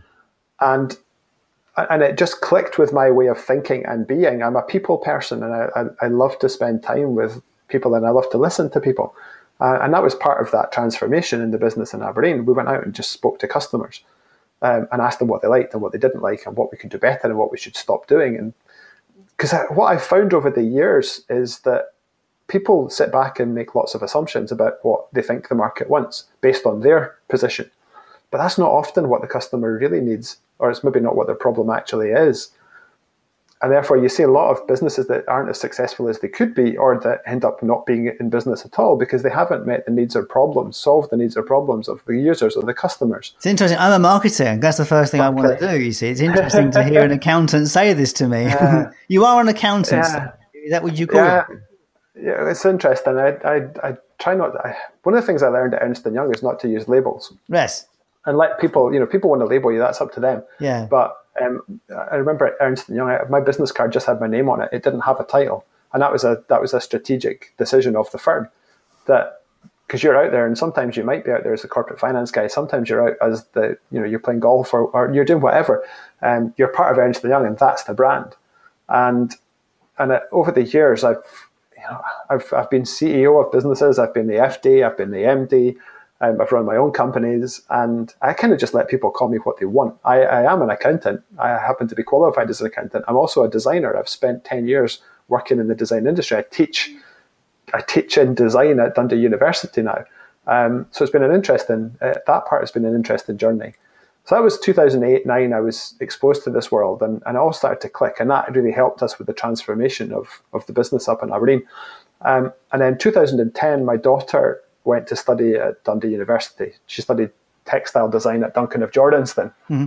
[SPEAKER 2] it just clicked with my way of thinking and being. I'm a people person, and I love to spend time with people, and I love to listen to people. And that was part of that transformation in the business in Aberdeen. We went out and just spoke to customers and asked them what they liked and what they didn't like and what we could do better and what we should stop doing. And because what I've found over the years is that people sit back and make lots of assumptions about what they think the market wants based on their position. But that's not often what the customer really needs, or it's maybe not what their problem actually is. And therefore, you see a lot of businesses that aren't as successful as they could be, or that end up not being in business at all because they haven't met the needs or problems, solved the needs or problems of the users or the customers.
[SPEAKER 1] It's interesting. I'm a marketer. That's the first thing I want to do, you see. It's interesting to hear an accountant say this to me. You are an accountant.
[SPEAKER 2] Yeah.
[SPEAKER 1] Is that what you call it?
[SPEAKER 2] Yeah, it's interesting. I try not... one of the things I learned at Ernst & Young is not to use labels.
[SPEAKER 1] Yes.
[SPEAKER 2] And let people, people want to label you, that's up to them.
[SPEAKER 1] Yeah.
[SPEAKER 2] But I remember at Ernst & Young, my business card just had my name on it. It didn't have a title. And that was a strategic decision of the firm, that because you're out there, and sometimes you might be out there as a corporate finance guy, sometimes you're out as you're playing golf or you're doing whatever. You're part of Ernst & Young, and that's the brand. And over the years, I've been CEO of businesses, I've been the FD, I've been the MD, I've run my own companies, and I kind of just let people call me what they want. I am an accountant. I happen to be qualified as an accountant. I'm also a designer. I've spent 10 years working in the design industry. I teach in design at Dundee University now. So it's been that part has been an interesting journey. So that was 2008-09. I was exposed to this world, and it all started to click, and that really helped us with the transformation of the business up in Aberdeen. And then 2010, my daughter went to study at Dundee University. She studied textile design at Duncan of Jordanston. And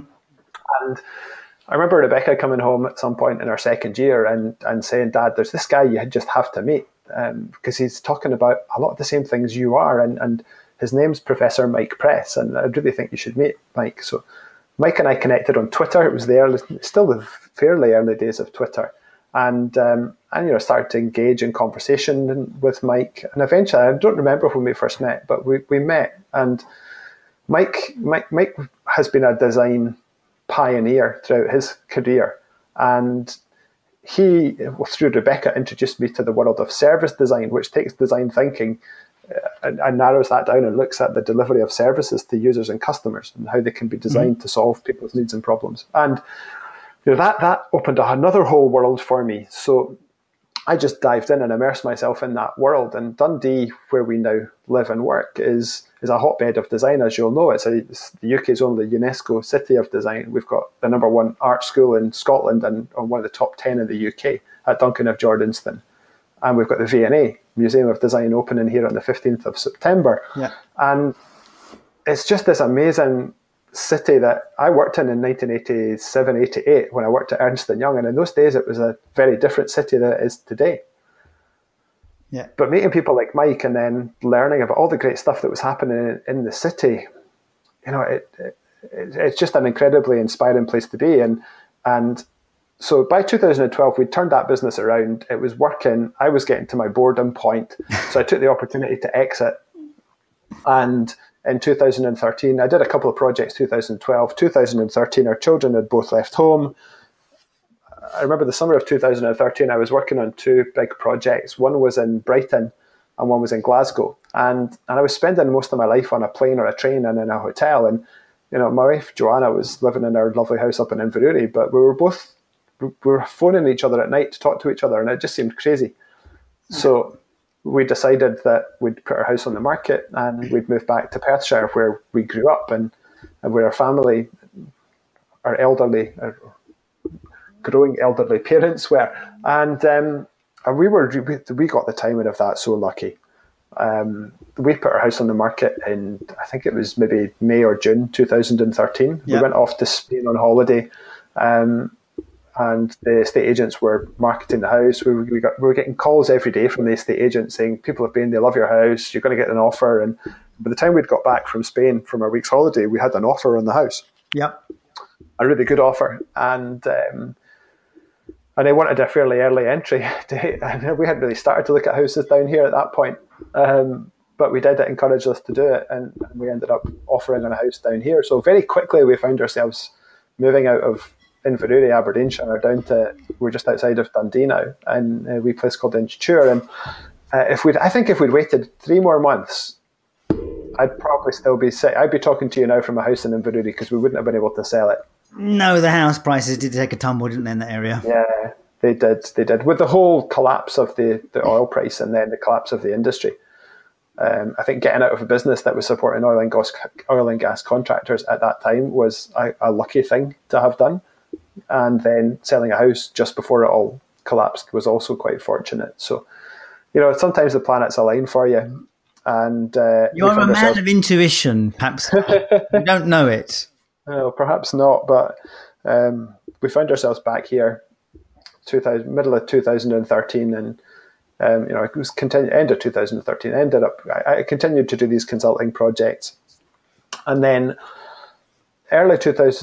[SPEAKER 2] I remember Rebecca coming home at some point in her second year and saying, "Dad, there's this guy you just have to meet because he's talking about a lot of the same things you are, and his name's Professor Mike Press, and I really think you should meet Mike." So Mike and I connected on Twitter. It was still the fairly early days of Twitter. And started to engage in conversation with Mike. And eventually, I don't remember when we first met, but we met. And Mike has been a design pioneer throughout his career. And he, through Rebecca, introduced me to the world of service design, which takes design thinking and narrows that down and looks at the delivery of services to users and customers and how they can be designed to solve people's needs and problems. And that opened another whole world for me. So I just dived in and immersed myself in that world. And Dundee, where we now live and work, is a hotbed of design, as you'll know. It's the UK's only UNESCO city of design. We've got the #1 art school in Scotland and one of the top 10 in the UK at Duncan of Jordanston. And we've got the V&A, Museum of Design, opening here on the 15th of September.
[SPEAKER 1] Yeah.
[SPEAKER 2] And it's just this amazing city that I worked in 1987, 88 when I worked at Ernst & Young, and in those days it was a very different city than it is today.
[SPEAKER 1] Yeah.
[SPEAKER 2] But meeting people like Mike and then learning about all the great stuff that was happening in the city, it's just an incredibly inspiring place to be. And so by 2012, we turned that business around. It was working. I was getting to my boredom point. So I took the opportunity to exit. And in 2013, I did a couple of projects, 2012, 2013, our children had both left home. I remember the summer of 2013, I was working on two big projects. One was in Brighton and one was in Glasgow. And I was spending most of my life on a plane or a train and in a hotel. And, you know, my wife, Joanna, was living in our lovely house up in Inverurie, but we were phoning each other at night to talk to each other, and it just seemed crazy. So we decided that we'd put our house on the market and we'd move back to Perthshire, where we grew up and where our family, our growing elderly parents were. And we got the timing of that so lucky. We put our house on the market in, I think it was maybe May or June 2013. We went off to Spain on holiday, and the estate agents were marketing the house. We were getting calls every day from the estate agents saying, people have been, they love your house, you're going to get an offer. And by the time we'd got back from Spain from our week's holiday, we had an offer on the house. Yep. A really good offer. And they wanted a fairly early entry date. And we hadn't really started to look at houses down here at that point. But we did. It encouraged us to do it. And we ended up offering on a house down here. So very quickly we found ourselves moving out of Inverurie, Aberdeenshire, down to, we're just outside of Dundee now, and a wee place called Inchiture. And I think if we'd waited 3 more months, I'd probably still be I'd be talking to you now from a house in Inverurie, because we wouldn't have been able to sell it.
[SPEAKER 1] No, the house prices did take a tumble, didn't they, in that area?
[SPEAKER 2] Yeah, they did. With the whole collapse of the oil price and then the collapse of the industry. I think getting out of a business that was supporting oil and gas contractors at that time was a lucky thing to have done. And then selling a house just before it all collapsed was also quite fortunate. So, you know, sometimes the planets align for you. And
[SPEAKER 1] you're a man of intuition, perhaps. You don't know it.
[SPEAKER 2] No, perhaps not. But we found ourselves back here, middle of 2013, and you know, it was end of 2013. I continued to do these consulting projects, and then early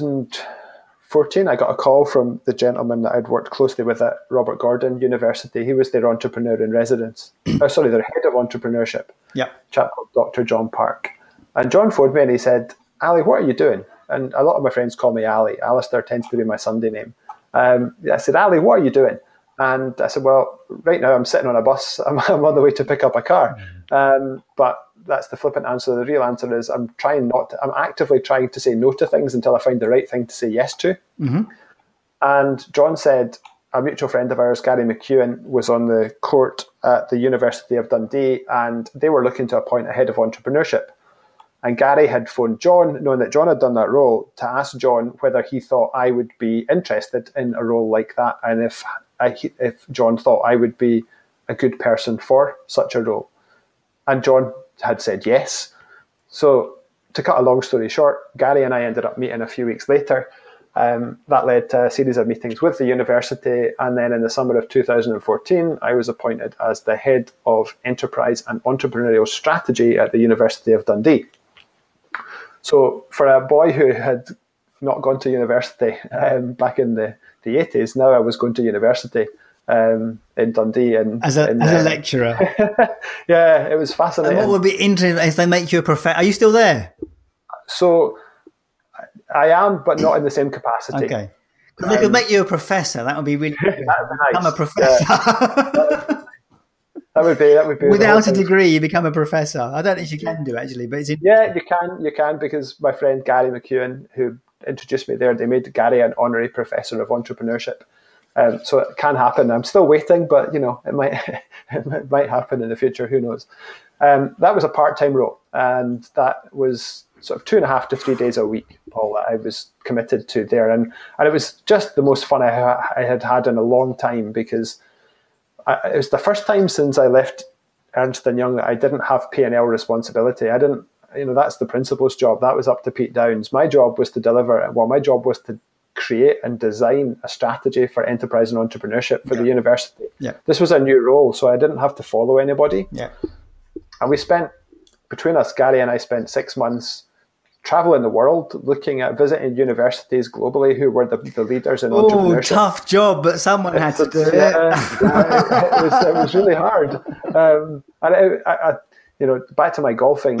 [SPEAKER 2] 2014, I got a call from the gentleman that I'd worked closely with at Robert Gordon University. He was their entrepreneur in residence. Their head of entrepreneurship. Yeah, chap called Dr. John Park. And John phoned me and he said, "Ali, what are you doing?" And a lot of my friends call me Ali. Alistair tends to be my Sunday name. I said, "Ali, what are you doing?" And I said, "Well, right now I'm sitting on a bus. I'm on the way to pick up a car." But that's the flippant answer. The real answer is I'm actively trying to say no to things until I find the right thing to say yes to. Mm-hmm. And John said, a mutual friend of ours, Gary McEwen, was on the court at the University of Dundee, and they were looking to appoint a head of entrepreneurship. And Gary had phoned John, knowing that John had done that role, to ask John whether he thought I would be interested in a role like that, and if John thought I would be a good person for such a role. And John had said yes. So to cut a long story short, Gary and I ended up meeting a few weeks later. That led to a series of meetings with the university. And then in the summer of 2014, I was appointed as the head of enterprise and entrepreneurial strategy at the University of Dundee. So for a boy who had not gone to university back in the 80s, now I was going to university in Dundee.
[SPEAKER 1] As a lecturer?
[SPEAKER 2] Yeah, it was fascinating.
[SPEAKER 1] And what would be interesting if they make you a professor? Are you still there?
[SPEAKER 2] So I am, but not in the same capacity.
[SPEAKER 1] Okay. If they could make you a professor, that would be really good.
[SPEAKER 2] That would be nice.
[SPEAKER 1] Become a professor.
[SPEAKER 2] Yeah. That would be
[SPEAKER 1] without a degree, you become a professor. I don't think you can do actually, but
[SPEAKER 2] you can because my friend Gary McEwen, who introduced me there, they made Gary an honorary professor of entrepreneurship. So it can happen. I'm still waiting, but you know, it might happen in the future. Who knows? That was a part-time role, and that was sort of 2.5 to 3 days a week, all that I was committed to there, and it was just the most fun I had had in a long time, because it was the first time since I left Ernst & Young that I didn't have P&L responsibility. I didn't, you know, that's the principal's job. That was up to Pete Downs. My job was to deliver. Well, my job was to create and design a strategy for enterprise and entrepreneurship for the university. Yeah. This was a new role, so I didn't have to follow anybody. Yeah. And we spent, between us, Gary and I spent 6 months traveling the world, looking at visiting universities globally who were the leaders in
[SPEAKER 1] Oh,
[SPEAKER 2] entrepreneurship.
[SPEAKER 1] Tough job, but someone had to do it.
[SPEAKER 2] It was really hard. And I, back to my golfing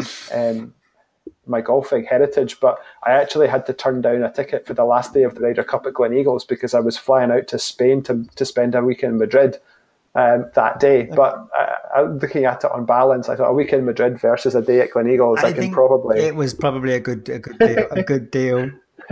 [SPEAKER 2] heritage, but I actually had to turn down a ticket for the last day of the Ryder Cup at Gleneagles because I was flying out to Spain to spend a week in Madrid that day. But looking at it on balance, I thought a week in Madrid versus a day at Gleneagles, I can probably...
[SPEAKER 1] It was probably a good deal. A good deal.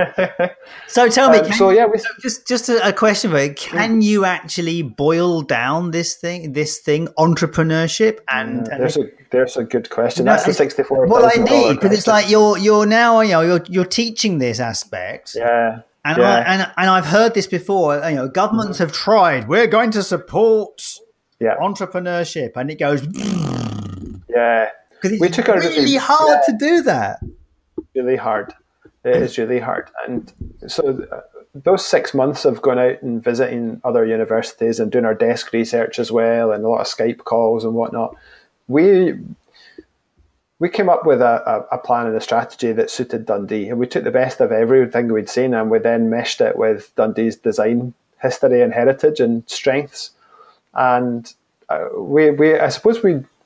[SPEAKER 1] So tell me, just a question for you. Can you actually boil down this thing, entrepreneurship? And
[SPEAKER 2] there's a good question. That's the $64,000.
[SPEAKER 1] Well, I need, because it's like you're now you're teaching this aspect.
[SPEAKER 2] Yeah.
[SPEAKER 1] And I've heard this before. Governments have tried. We're going to support entrepreneurship, and it goes.
[SPEAKER 2] Yeah,
[SPEAKER 1] because it's really hard to do that.
[SPEAKER 2] Really hard. It is really hard. And so those 6 months of going out and visiting other universities and doing our desk research as well, and a lot of Skype calls and whatnot, we came up with a plan and a strategy that suited Dundee. And we took the best of everything we'd seen, and we then meshed it with Dundee's design history and heritage and strengths. And I suppose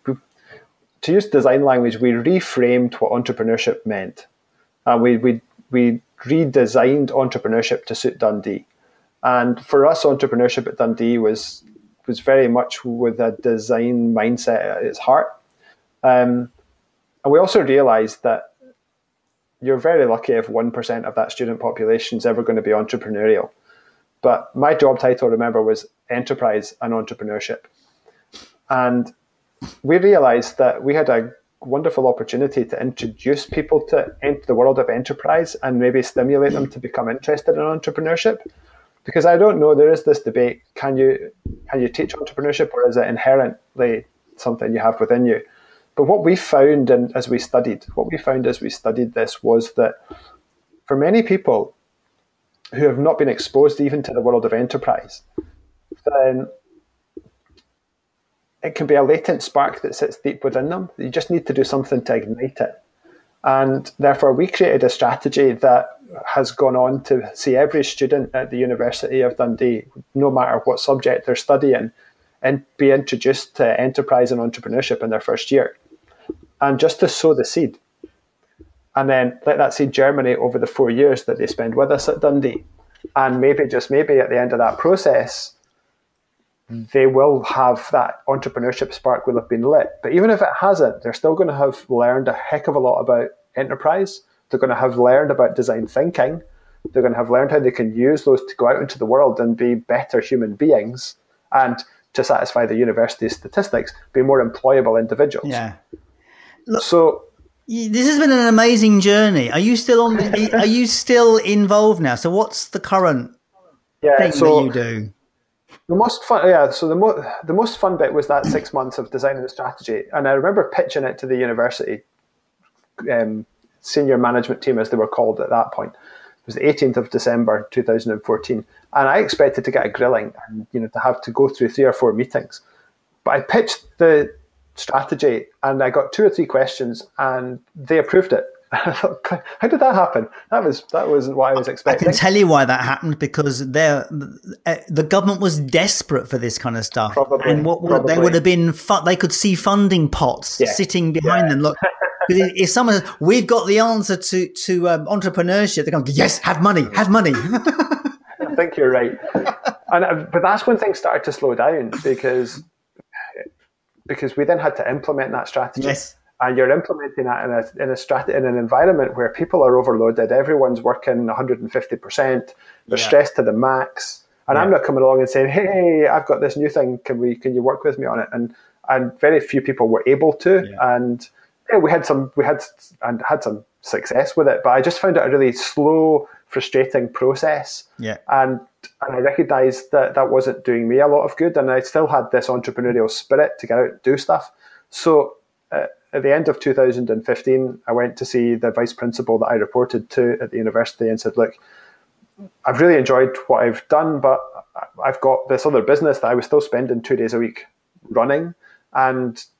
[SPEAKER 2] to use design language, we reframed what entrepreneurship meant. We redesigned entrepreneurship to suit Dundee. And for us, entrepreneurship at Dundee was very much with a design mindset at its heart. And we also realised that you're very lucky if 1% of that student population is ever going to be entrepreneurial. But my job title, remember, was enterprise and entrepreneurship. And we realised that we had a wonderful opportunity to introduce people to the world of enterprise and maybe stimulate them to become interested in entrepreneurship. Because I don't know, there is this debate, can you teach entrepreneurship, or is it inherently something you have within you? But what we found as we studied this was that for many people who have not been exposed even to the world of enterprise, then it can be a latent spark that sits deep within them. You just need to do something to ignite it. And therefore, we created a strategy that has gone on to see every student at the University of Dundee, no matter what subject they're studying, and be introduced to enterprise and entrepreneurship in their first year. And just to sow the seed. And then let that seed germinate over the 4 years that they spend with us at Dundee. And maybe, just maybe, at the end of that process, they will have that entrepreneurship spark will have been lit. But even if it hasn't, they're still going to have learned a heck of a lot about enterprise. They're going to have learned about design thinking. They're going to have learned how they can use those to go out into the world and be better human beings. And to satisfy the university statistics, be more employable individuals.
[SPEAKER 1] Yeah.
[SPEAKER 2] Look, so
[SPEAKER 1] this has been an amazing journey. Are you still on? Are you still involved now? So what's the current thing that you do?
[SPEAKER 2] The most fun, so the most fun bit was that 6 months of designing the strategy, and I remember pitching it to the university senior management team, as they were called at that point. It was the 18th of December 2014, and I expected to get a grilling and to have to go through 3 or 4 meetings. But I pitched the strategy and I got 2 or 3 questions, and they approved it. I thought, how did that happen? That wasn't what I was expecting.
[SPEAKER 1] I can tell you why that happened, because the government was desperate for this kind of stuff.
[SPEAKER 2] Probably.
[SPEAKER 1] They would have been they could see funding pots sitting behind them. Look, if someone says, we've got the answer to entrepreneurship, they're going, yes, have money.
[SPEAKER 2] I think you're right. But that's when things started to slow down, because we then had to implement that strategy.
[SPEAKER 1] Yes.
[SPEAKER 2] And you're implementing that in an environment where people are overloaded. Everyone's working 150%. They're stressed to the max. And I'm not coming along and saying, "Hey, I've got this new thing. Can you work with me on it?" And very few people were able to. Yeah. And we had some success with it. But I just found it a really slow, frustrating process. Yeah. And I recognised that wasn't doing me a lot of good. And I still had this entrepreneurial spirit to get out and do stuff. So at the end of 2015, I went to see the vice principal that I reported to at the university and said, "Look, I've really enjoyed what I've done, but I've got this other business that I was still spending 2 days a week running, and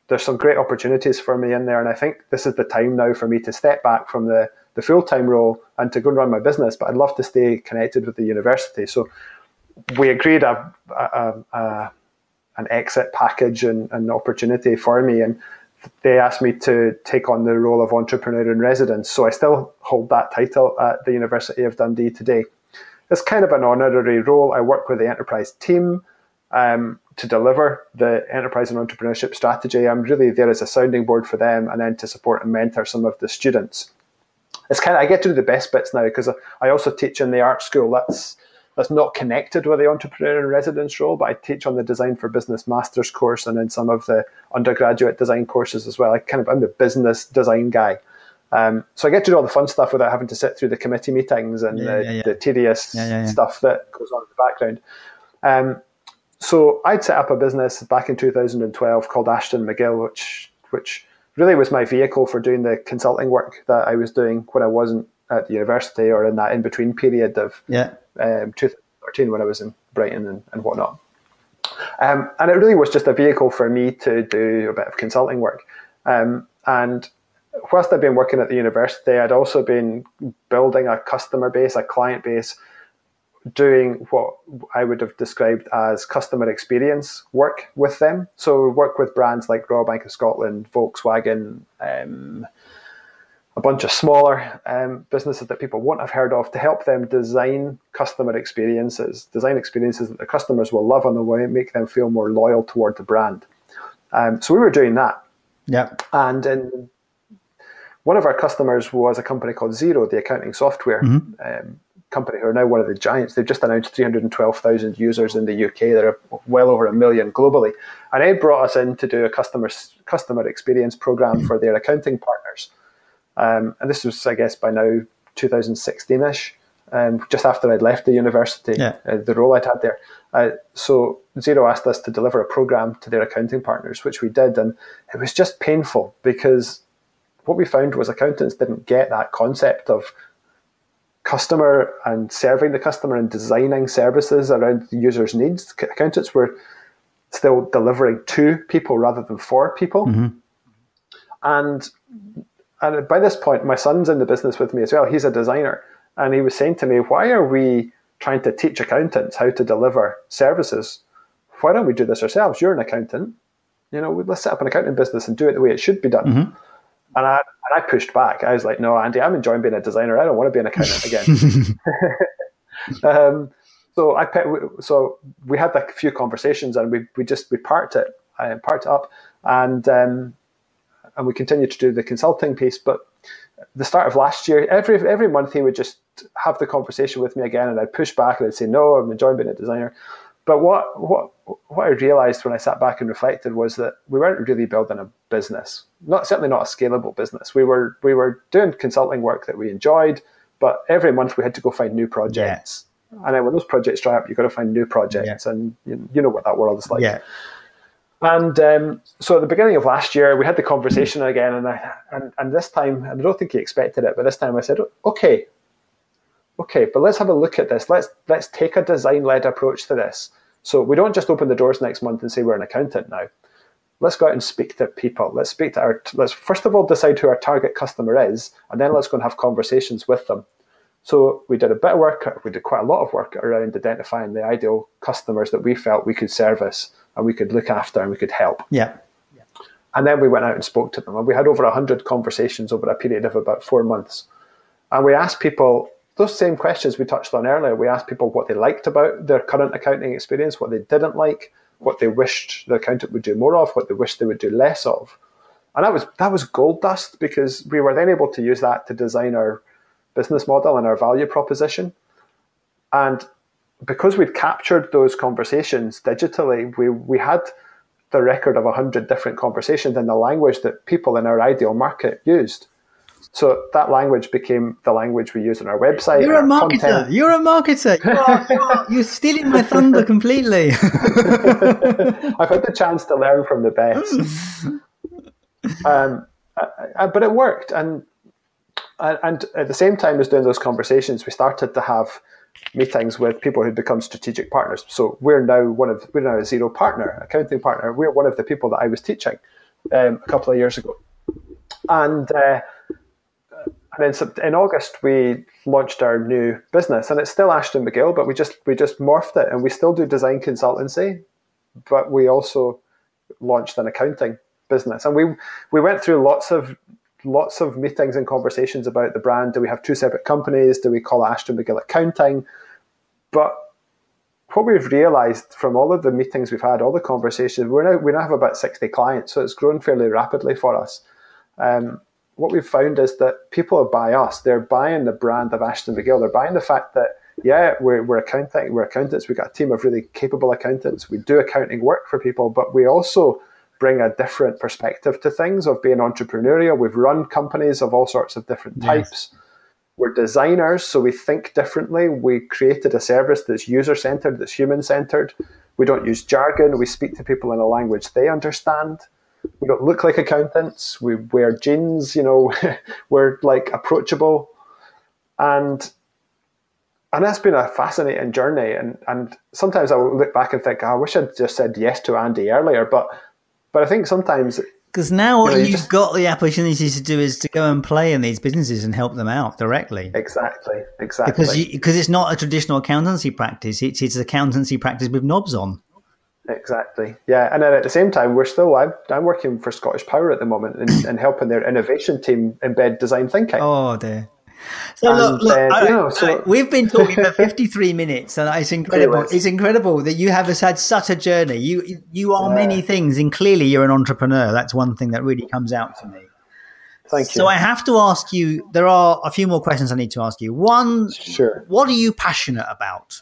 [SPEAKER 2] there's some great opportunities for me in there, and I think this is the time now for me to step back from the full-time role and to go and run my business, but I'd love to stay connected with the university. So we agreed an exit package and an opportunity for me, and they asked me to take on the role of entrepreneur in residence. So I still hold that title at the University of Dundee today. It's kind of an honorary role. I work with the enterprise team to deliver the enterprise and entrepreneurship strategy. I'm really there as a sounding board for them, and then to support and mentor some of the students. It's kind of, I get to do the best bits now because I also teach in the art school. That's not connected with the entrepreneur in residence role, but I teach on the Design for Business Masters course and in some of the undergraduate design courses as well. I'm the business design guy. So I get to do all the fun stuff without having to sit through the committee meetings and the tedious stuff that goes on in the background. So I'd set up a business back in 2012 called Ashton McGill, which really was my vehicle for doing the consulting work that I was doing when I wasn't at the university or in that in-between period of 2013 when I was in Brighton and whatnot. And it really was just a vehicle for me to do a bit of consulting work. And whilst I'd been working at the university, I'd also been building a customer base, a client base, doing what I would have described as customer experience work with them. So work with brands like Royal Bank of Scotland, Volkswagen, a bunch of smaller businesses that people won't have heard of, to help them design experiences that their customers will love on the way, make them feel more loyal toward the brand. So we were doing that.
[SPEAKER 1] Yeah.
[SPEAKER 2] And one of our customers was a company called Xero, the accounting software company, who are now one of the giants. They've just announced 312,000 users in the UK. They're well over 1 million globally. And they brought us in to do a customer experience program for their accounting partners. And this was, I guess, by now 2016-ish, just after I'd left the university, the role I'd had there. So Xero asked us to deliver a program to their accounting partners, which we did. And it was just painful because what we found was accountants didn't get that concept of customer and serving the customer and designing services around the user's needs. Accountants were still delivering to people rather than for people. And by this point, my son's in the business with me as well. He's a designer. And he was saying to me, why are we trying to teach accountants how to deliver services? Why don't we do this ourselves? You're an accountant. Let's set up an accounting business and do it the way it should be done. And I pushed back. I was like, no, Andy, I'm enjoying being a designer. I don't want to be an accountant again. So we had a few conversations, and we parked it up, and we continued to do the consulting piece. But the start of last year, every month he would just have the conversation with me again, and I'd push back and I'd say, no, I'm enjoying being a designer. But what I realized when I sat back and reflected was that we weren't really building a business, certainly not a scalable business. We were doing consulting work that we enjoyed, but every month we had to go find new projects. And then when those projects dry up, you've got to find new projects, and you know what that world is like. Yeah. And so at the beginning of last year, we had the conversation again, and this time, and I don't think he expected it, but this time I said, okay, but let's have a look at this. Let's take a design-led approach to this. So we don't just open the doors next month and say we're an accountant now. Let's go out and speak to people. Let's first of all decide who our target customer is, and then let's go and have conversations with them. So we did a bit of work. We did quite a lot of work around identifying the ideal customers that we felt we could service and we could look after and we could help.
[SPEAKER 1] Yeah.
[SPEAKER 2] And then we went out and spoke to them, and we had over 100 conversations over a period of about 4 months. And we asked people those same questions we touched on earlier. We asked people what they liked about their current accounting experience, what they didn't like, what they wished the accountant would do more of, what they wished they would do less of. And that was gold dust, because we were then able to use that to design our business model and our value proposition. And because we'd captured those conversations digitally, we had the record of 100 different conversations in the language that people in our ideal market used. So that language became the language we use on our website.
[SPEAKER 1] You're a marketer. Content. You're a marketer. You're stealing my thunder completely.
[SPEAKER 2] I've had the chance to learn from the best. But it worked. And at the same time as doing those conversations, we started to have meetings with people who'd become strategic partners. So we're now a Xero partner, accounting partner. We're one of the people that I was teaching. a couple of years ago. And then in August, we launched our new business, and it's still Ashton McGill, but we just morphed it, and we still do design consultancy, but we also launched an accounting business. And we went through lots of meetings and conversations about the brand. Do we have two separate companies? Do we call it Ashton McGill Accounting? But what we've realized from all of the meetings we've had, all the conversations, we now have about 60 clients, so it's grown fairly rapidly for us. What we've found is that people buy us. They're buying the brand of Ashton McGill. They're buying the fact that, yeah, we're accounting, we're accountants. We've got a team of really capable accountants. We do accounting work for people, but we also bring a different perspective to things of being entrepreneurial. We've run companies of all sorts of different types. Yes. We're designers, so we think differently. We created a service that's user-centered, that's human-centered. We don't use jargon. We speak to people in a language they understand. We don't look like accountants. We wear jeans, we're like approachable. And that's been a fascinating journey. And sometimes I will look back and think, I wish I'd just said yes to Andy earlier. But I think sometimes...
[SPEAKER 1] Because now what you've got the opportunity to do is to go and play in these businesses and help them out directly.
[SPEAKER 2] Exactly.
[SPEAKER 1] Because it's not a traditional accountancy practice. It's accountancy practice with knobs on.
[SPEAKER 2] Exactly. Yeah. And then at the same time, I'm working for Scottish Power at the moment and helping their innovation team embed design thinking.
[SPEAKER 1] Oh, dear. So look, we've been talking for 53 minutes, and it's incredible. It's incredible that you have had such a journey. You are many things, and clearly you're an entrepreneur. That's one thing that really comes out to me.
[SPEAKER 2] Thank you.
[SPEAKER 1] So I have to ask you, there are a few more questions I need to ask you. One,
[SPEAKER 2] sure.
[SPEAKER 1] What are you passionate about?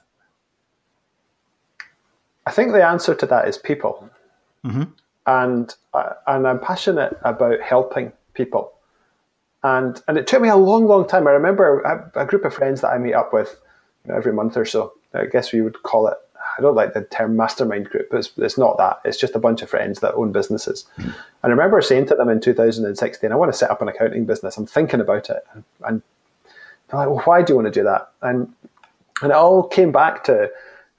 [SPEAKER 2] I think the answer to that is people. Mm-hmm. And I'm passionate about helping people. And it took me a long, long time. I remember a group of friends that I meet up with every month or so. I guess we would call it, I don't like the term mastermind group, but it's not that. It's just a bunch of friends that own businesses. Mm-hmm. And I remember saying to them in 2016, I want to set up an accounting business. I'm thinking about it. And they're like, well, why do you want to do that? And it all came back to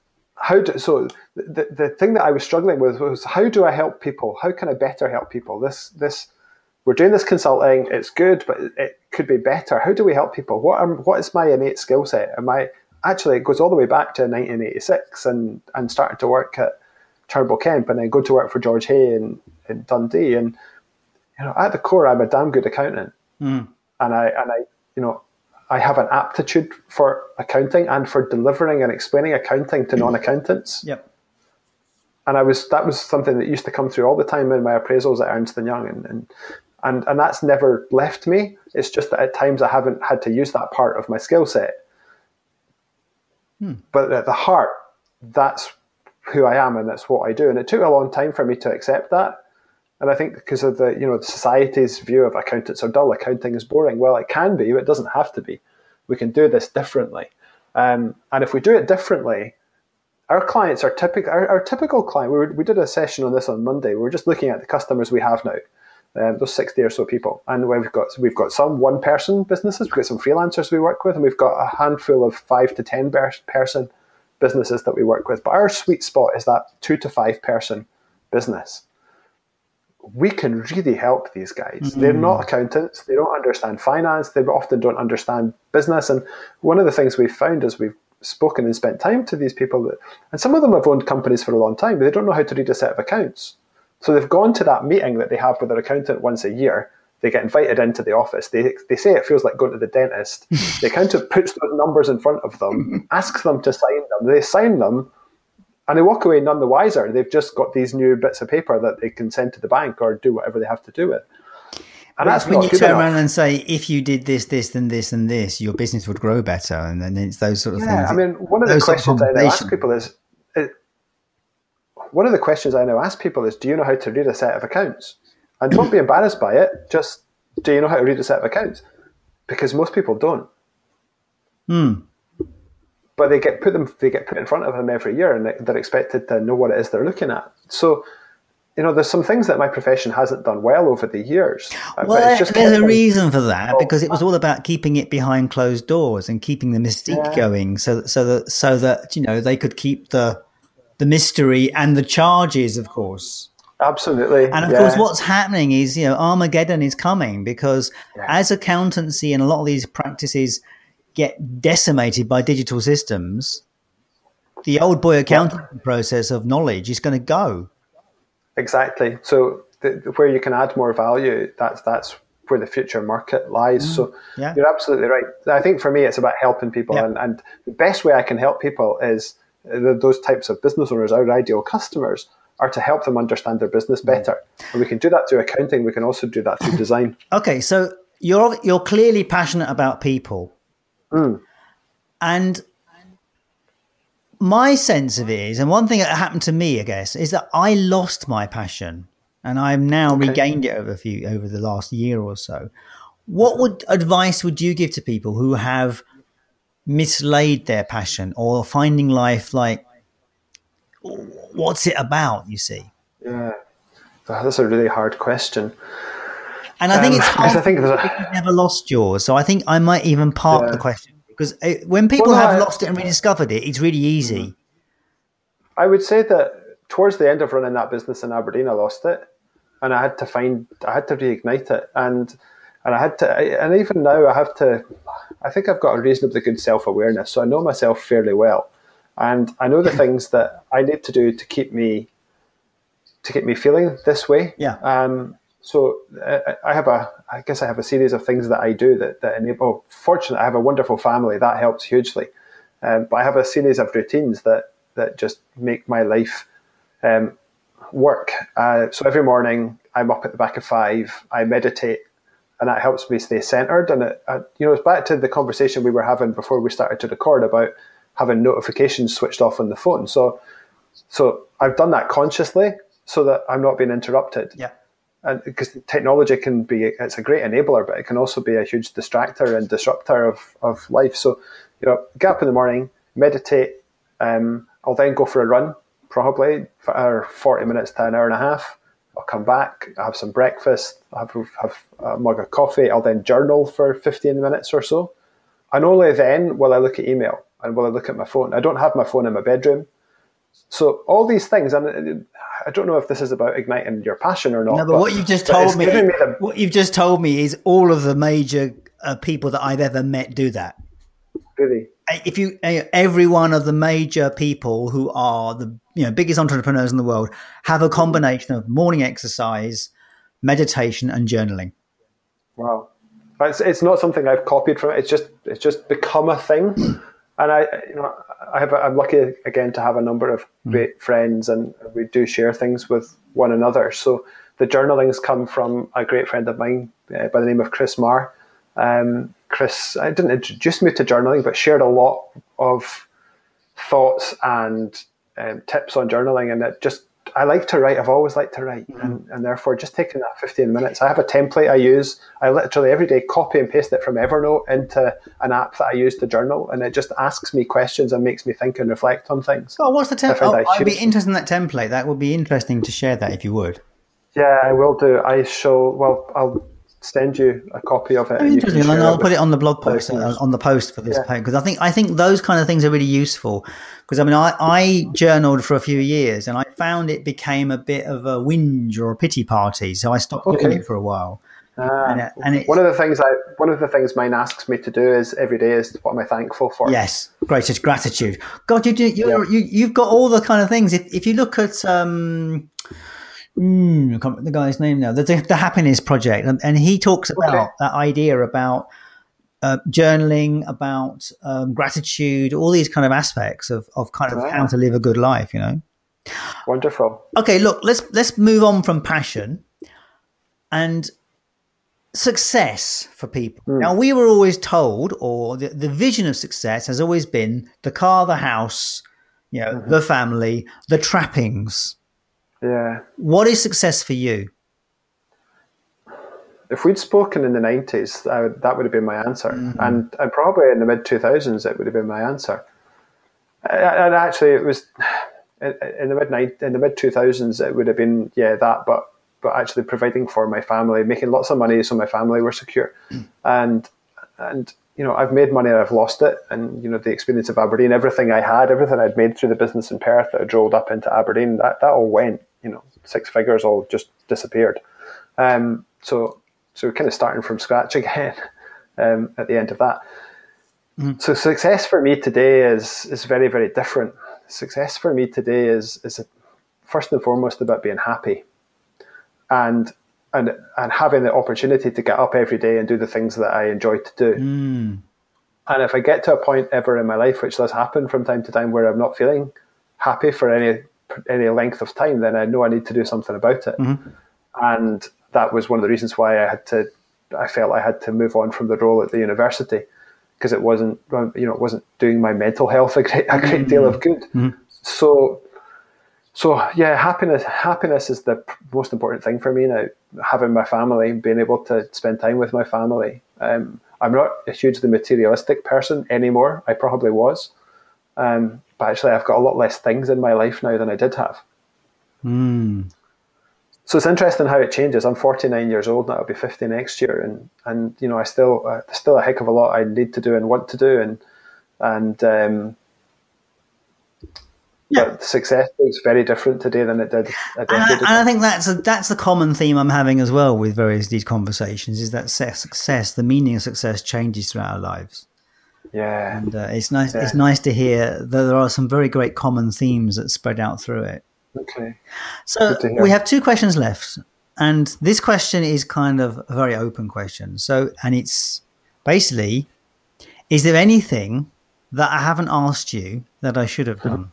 [SPEAKER 2] the thing that I was struggling with was, how do I help people? How can I better help people? We're doing this consulting. It's good, but it could be better. How do we help people? What is my innate skill set? It goes all the way back to 1986 and started to work at Turnbull Kemp and then go to work for George Hay in Dundee. And at the core, I'm a damn good accountant, and I have an aptitude for accounting and for delivering and explaining accounting to non-accountants.
[SPEAKER 1] Yep.
[SPEAKER 2] And that was something that used to come through all the time in my appraisals at Ernst & Young, and that's never left me. It's just that at times I haven't had to use that part of my skill set. But at the heart, that's who I am and that's what I do. And it took a long time for me to accept that. And I think because of the society's view of accountants are dull, accounting is boring. Well, it can be, but it doesn't have to be. We can do this differently. And if we do it differently, our clients are typical. Our typical client, we did a session on this on Monday. We were just looking at the customers we have now, those 60 or so people. And we've got some one-person businesses, we've got some freelancers we work with, and we've got a handful of 5 to 10 person businesses that we work with. But our sweet spot is that 2 to 5 person business. We can really help these guys. Mm-hmm. They're not accountants. They don't understand finance. They often don't understand business. And one of the things we've found is we've spoken and spent time to these people, and some of them have owned companies for a long time, but they don't know how to read a set of accounts. So they've gone to that meeting that they have with their accountant once a year. They get invited into the office. They say it feels like going to the dentist. The accountant puts those numbers in front of them, asks them to sign them. They sign them, and they walk away none the wiser. They've just got these new bits of paper that they can send to the bank or do whatever they have to do with.
[SPEAKER 1] And that's when you turn around and say, if you did this, this, and this, and this, your business would grow better. And then it's those sort of things.
[SPEAKER 2] I mean, one of the questions I now ask people is, do you know how to read a set of accounts? And don't be embarrassed by it. Just, do you know how to read a set of accounts? Because most people don't. But they get put in front of them every year, and they're expected to know what it is they're looking at. So, there's some things that my profession hasn't done well over the years.
[SPEAKER 1] Well, there's a reason for that, because it was all about keeping it behind closed doors and keeping the mystique going, so that they could keep the mystery and the charges, of course.
[SPEAKER 2] Absolutely.
[SPEAKER 1] And of course, what's happening is, Armageddon is coming because as accountancy and a lot of these practices get decimated by digital systems, the old boy accounting process of knowledge is going to go.
[SPEAKER 2] Exactly. So where you can add more value, that's where the future market lies. So you're absolutely right. I think for me, it's about helping people. And the best way I can help people is those types of business owners, our ideal customers, are to help them understand their business better. And we can do that through accounting. We can also do that through design.
[SPEAKER 1] Okay, so you're clearly passionate about people. And my sense of it is, and one thing that happened to me, I guess, is that I lost my passion and I've now regained it over the last year or so. What advice would you give to people who have mislaid their passion or finding life like, what's it about, you see?
[SPEAKER 2] Yeah, that's a really hard question.
[SPEAKER 1] And I think it's hard because you've never lost yours. So I think I might even park the question because when people have lost it and rediscovered it, it's really easy.
[SPEAKER 2] I would say that towards the end of running that business in Aberdeen, I lost it and I had to reignite it. And even now I think I've got a reasonably good self-awareness. So I know myself fairly well. And I know the things that I need to do to keep me feeling this way. So I have a series of things that I do that enable. Fortunately, I have a wonderful family that helps hugely. But I have a series of routines that just make my life work. So every morning I'm up at the back of 5. I meditate, and that helps me stay centered. And it's back to the conversation we were having before we started to record about having notifications switched off on the phone. So I've done that consciously so that I'm not being interrupted. And because technology it's a great enabler, but it can also be a huge distractor and disruptor of life. So, get up in the morning, meditate. I'll then go for a run, probably for 40 minutes to an hour and a half. I'll come back, have some breakfast, have a mug of coffee. I'll then journal for 15 minutes or so. And only then will I look at email and will I look at my phone. I don't have my phone in my bedroom. So all these things, and I don't know if this is about igniting your passion or not.
[SPEAKER 1] No, but what you've just told me is all of the major people that I've ever met do that.
[SPEAKER 2] Really?
[SPEAKER 1] Every one of the major people who are the biggest entrepreneurs in the world have a combination of morning exercise, meditation, and journaling.
[SPEAKER 2] Wow, it's not something I've copied from it. It's just become a thing, and I'm lucky again to have a number of great friends, and we do share things with one another. So the journalings come from a great friend of mine by the name of Chris Marr. Chris, I didn't introduce me to journaling, but shared a lot of thoughts and tips on journaling. And I like to write. I've always liked to write. And therefore just taking that 15 minutes, I have a template I use. I literally every day copy and paste it from Evernote into an app that I use to journal. And it just asks me questions and makes me think and reflect on things.
[SPEAKER 1] Oh, what's the template? I'd be interested in that template. That would be interesting to share that if you would.
[SPEAKER 2] Yeah, I will do. I'll send you a copy of it.
[SPEAKER 1] Interesting, and I'll put it on the blog post on the post for this page, because I think those kind of things are really useful. Because I journaled for a few years and I found it became a bit of a whinge or a pity party, so I stopped doing it for a while.
[SPEAKER 2] One of the things mine asks me to do is every day is what am I thankful for?
[SPEAKER 1] Yes, greatest gratitude. God, you've got all the kind of things. If you look at I can't remember the guy's name now. The Happiness Project, and he talks about that idea about journaling, about gratitude, all these kind of aspects of kind of how to live a good life.
[SPEAKER 2] Wonderful.
[SPEAKER 1] Okay, look, let's move on from passion and success for people. Now, we were always told, or the vision of success has always been the car, the house, the family, the trappings.
[SPEAKER 2] Yeah.
[SPEAKER 1] What is success for you?
[SPEAKER 2] If we'd spoken in the 90s, that would have been my answer. And probably in the mid-2000s, it would have been my answer. And actually, it was in the mid-2000s, it would have been, that, but actually providing for my family, making lots of money so my family were secure. And I've made money and I've lost it. And, the experience of Aberdeen, everything I'd made through the business in Perth that had rolled up into Aberdeen, that all went. six figures all just disappeared. So we're kind of starting from scratch again at the end of that. Mm-hmm. So success for me today is very, very different. Success for me today is first and foremost about being happy and having the opportunity to get up every day and do the things that I enjoy to do. Mm. And if I get to a point ever in my life, which does happen from time to time, where I'm not feeling happy for any length of time, then I know I need to do something about it. Mm-hmm. And that was one of the reasons why I felt I had to move on from the role at the university, because it wasn't doing my mental health a great deal of good. Mm-hmm. So yeah, happiness is the most important thing for me now. Having my family, being able to spend time with my family. I'm not a hugely materialistic person anymore. I probably was. But actually I've got a lot less things in my life now than I did have. Mm. So it's interesting how it changes. I'm 49 years old now. I'll be 50 next year. And I still a heck of a lot I need to do and want to do. But success is very different today than it did a decade ago.
[SPEAKER 1] And I think that's the common theme I'm having as well with various these conversations, is that success, the meaning of success, changes throughout our lives.
[SPEAKER 2] Yeah,
[SPEAKER 1] and it's nice. Yeah. It's nice to hear that there are some very great common themes that spread out through it.
[SPEAKER 2] Okay.
[SPEAKER 1] So we have 2 questions left, and this question is kind of a very open question. And it's basically, is there anything that I haven't asked you that I should have done?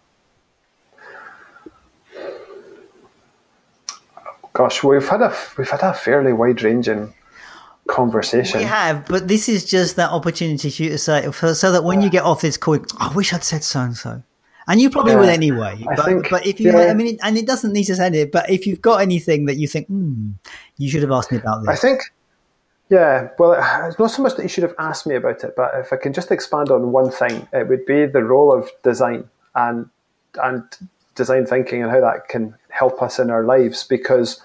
[SPEAKER 2] Gosh, we've had a fairly wide-ranging conversation.
[SPEAKER 1] We have, but this is just that opportunity for you to say, so that when you get off this call, I wish I'd said so and so, and you probably will anyway. But if you, and it doesn't need to say it. But if you've got anything that you think, you should have asked me about this,
[SPEAKER 2] I think. Yeah, well, it's not so much that you should have asked me about it, but if I can just expand on one thing, it would be the role of design and design thinking and how that can help us in our lives, because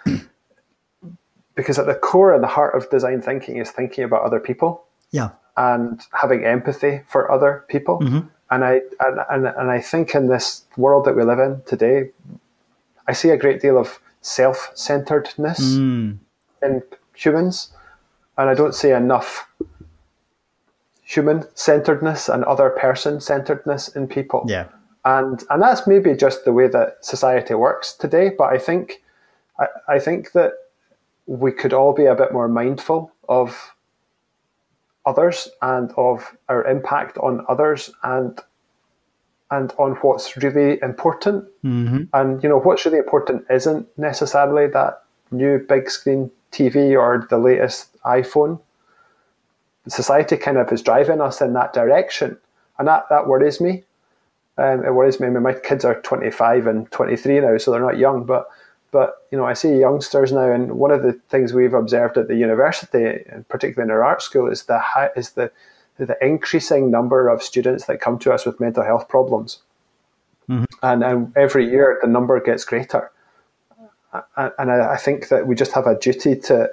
[SPEAKER 2] at the core and the heart of design thinking is thinking about other people, and having empathy for other people. Mm-hmm. And I think in this world that we live in today, I see a great deal of self-centeredness in humans, and I don't see enough human-centeredness and other person-centeredness in people.
[SPEAKER 1] Yeah.
[SPEAKER 2] And that's maybe just the way that society works today. But I think that we could all be a bit more mindful of others and of our impact on others and on what's really important. Mm-hmm. And what's really important isn't necessarily that new big screen TV or the latest iPhone. Society kind of is driving us in that direction, and that worries me. It worries me. I mean, my kids are 25 and 23 now, so they're not young. But I see youngsters now, and one of the things we've observed at the university, and particularly in our art school, is the increasing number of students that come to us with mental health problems. Mm-hmm. And every year the number gets greater. And I think that we just have a duty to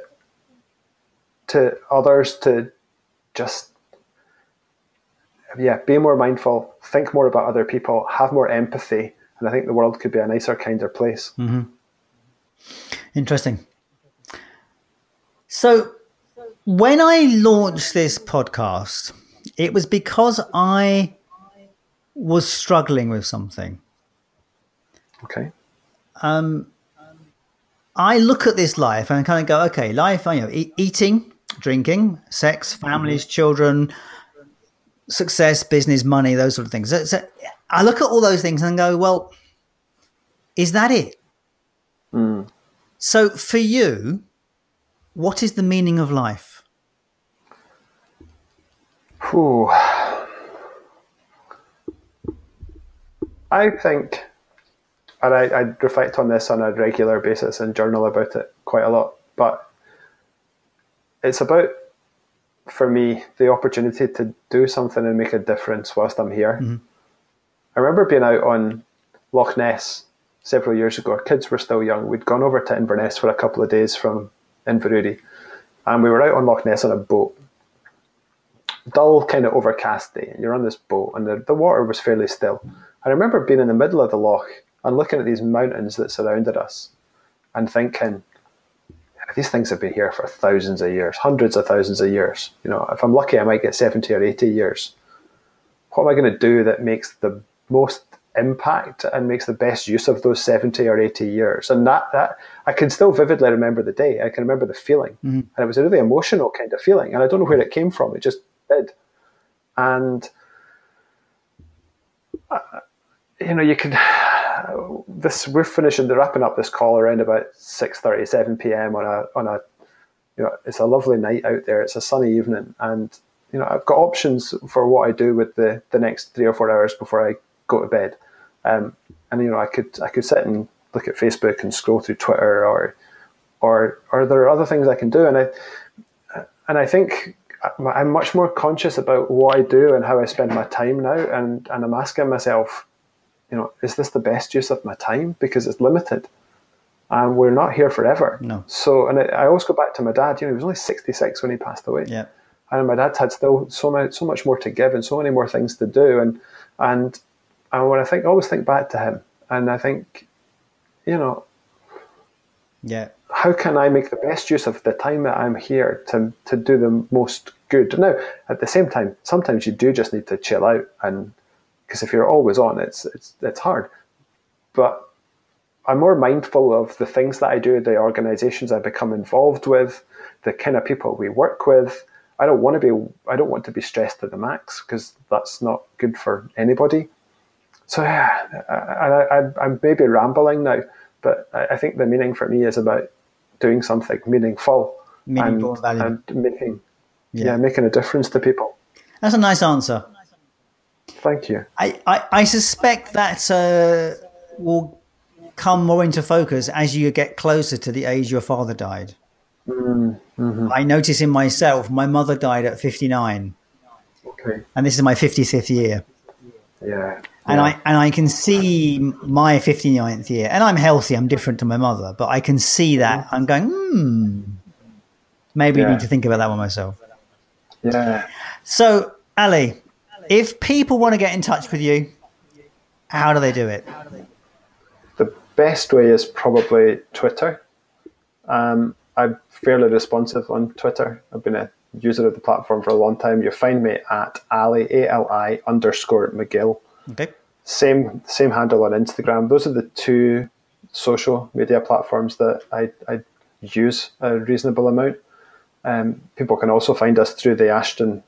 [SPEAKER 2] others to just be more mindful, think more about other people, have more empathy, and I think the world could be a nicer, kinder place.
[SPEAKER 1] Mm-hmm. Interesting. So when I launched this podcast, it was because I was struggling with something.
[SPEAKER 2] Okay.
[SPEAKER 1] I look at this life and kind of go, okay, life, eating, drinking, sex, families, children, success, business, money, those sort of things. So I look at all those things and go, well, is that it? Mm. So for you, what is the meaning of life?
[SPEAKER 2] Ooh. I think, and I reflect on this on a regular basis and journal about it quite a lot, but it's about, for me, the opportunity to do something and make a difference whilst I'm here. Mm-hmm. I remember being out on Loch Ness several years ago. Our kids were still young. We'd gone over to Inverness for a couple of days from Inverurie, and we were out on Loch Ness on a boat. Dull, kind of overcast day, and you're on this boat, and the water was fairly still. I remember being in the middle of the loch, and looking at these mountains that surrounded us and thinking, these things have been here for thousands of years, hundreds of thousands of years. You know, if I'm lucky, I might get 70 or 80 years. What am I going to do that makes the most impact and makes the best use of those 70 or 80 years? And that I can still vividly remember the day. I can remember the feeling. And it was a really emotional kind of feeling. And I don't know where it came from. It just did. And, you know, you could... we're wrapping up this call around about 6:30, 7 p.m. on a you know, it's a lovely night out there. It's a sunny evening, and you know, I've got options for what I do with the next 3 or 4 hours before I go to bed. And you know, I could sit and look at Facebook and scroll through Twitter, or there are other things I can do. And I think I'm much more conscious about what I do and how I spend my time now. And I'm asking myself, you know, is this the best use of my time? Because it's limited, and we're not here forever.
[SPEAKER 1] No.
[SPEAKER 2] So, and I always go back to my dad. You know, he was only 66 when he passed away.
[SPEAKER 1] Yeah.
[SPEAKER 2] And my dad had still so much more to give and so many more things to do. And when I always think back to him, and I think, you know,
[SPEAKER 1] yeah,
[SPEAKER 2] how can I make the best use of the time that I'm here to do the most good? Now, at the same time, sometimes you do just need to chill out, and because if you're always on, it's hard. But I'm more mindful of the things that I do, the organizations I become involved with, the kind of people we work with. I don't want to be stressed to the max, because that's not good for anybody. So yeah, I'm maybe rambling now, but I think the meaning for me is about doing something meaningful and making a difference to people.
[SPEAKER 1] That's a nice answer.
[SPEAKER 2] Thank you.
[SPEAKER 1] I suspect that will come more into focus as you get closer to the age your father died. Mm-hmm. I notice in myself, my mother died at 59.
[SPEAKER 2] Okay.
[SPEAKER 1] And this is my 55th year.
[SPEAKER 2] Yeah.
[SPEAKER 1] And I can see my 59th year, and I'm healthy, I'm different to my mother, but I can see that. I'm going, maybe I need to think about that one myself.
[SPEAKER 2] Yeah.
[SPEAKER 1] So, Ali, if people want to get in touch with you, how do they do it?
[SPEAKER 2] The best way is probably Twitter. I'm fairly responsive on Twitter. I've been a user of the platform for a long time. You find me at Ali, Ali_McGill. Okay. Same handle on Instagram. Those are the two social media platforms that I use a reasonable amount. People can also find me through the Ashton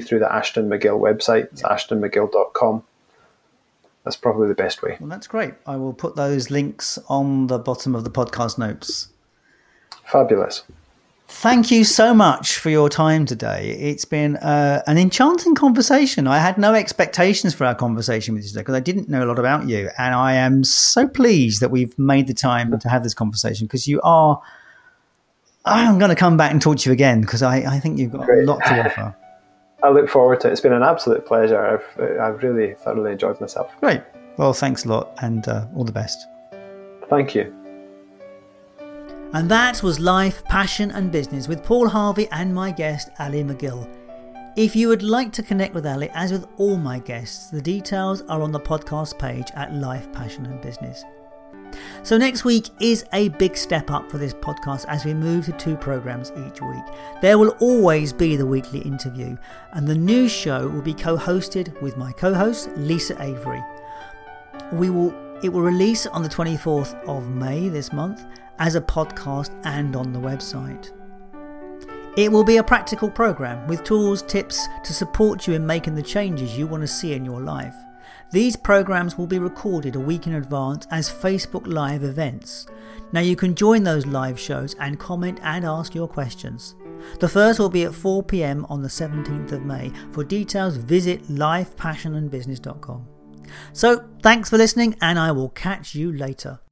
[SPEAKER 2] McGill website. It's ashtonmcgill.com. That's probably the best way.
[SPEAKER 1] Well, that's great. I will put those links on the bottom of the podcast notes.
[SPEAKER 2] Fabulous.
[SPEAKER 1] Thank you so much for your time today. It's been an enchanting conversation. I had no expectations for our conversation with you today because I didn't know a lot about you. And I am so pleased that we've made the time to have this conversation, because you are... I'm going to come back and talk to you again, because I think you've got a lot to offer.
[SPEAKER 2] I look forward to it. It's been an absolute pleasure. I've really thoroughly enjoyed myself.
[SPEAKER 1] Great. Well, thanks a lot, and all the best.
[SPEAKER 2] Thank you.
[SPEAKER 1] And that was Life, Passion and Business with Paul Harvey and my guest, Ali McGill. If you would like to connect with Ali, as with all my guests, the details are on the podcast page at Life, Passion and Business. So next week is a big step up for this podcast as we move to 2 programs each week. There will always be the weekly interview, and the new show will be co-hosted with my co-host Lisa Avery. It will release on the 24th of May this month as a podcast and on the website. It will be a practical program with tools, tips to support you in making the changes you want to see in your life. These programs will be recorded a week in advance as Facebook Live events. Now you can join those live shows and comment and ask your questions. The first will be at 4 p.m. on the 17th of May. For details, visit lifepassionandbusiness.com. So thanks for listening, and I will catch you later.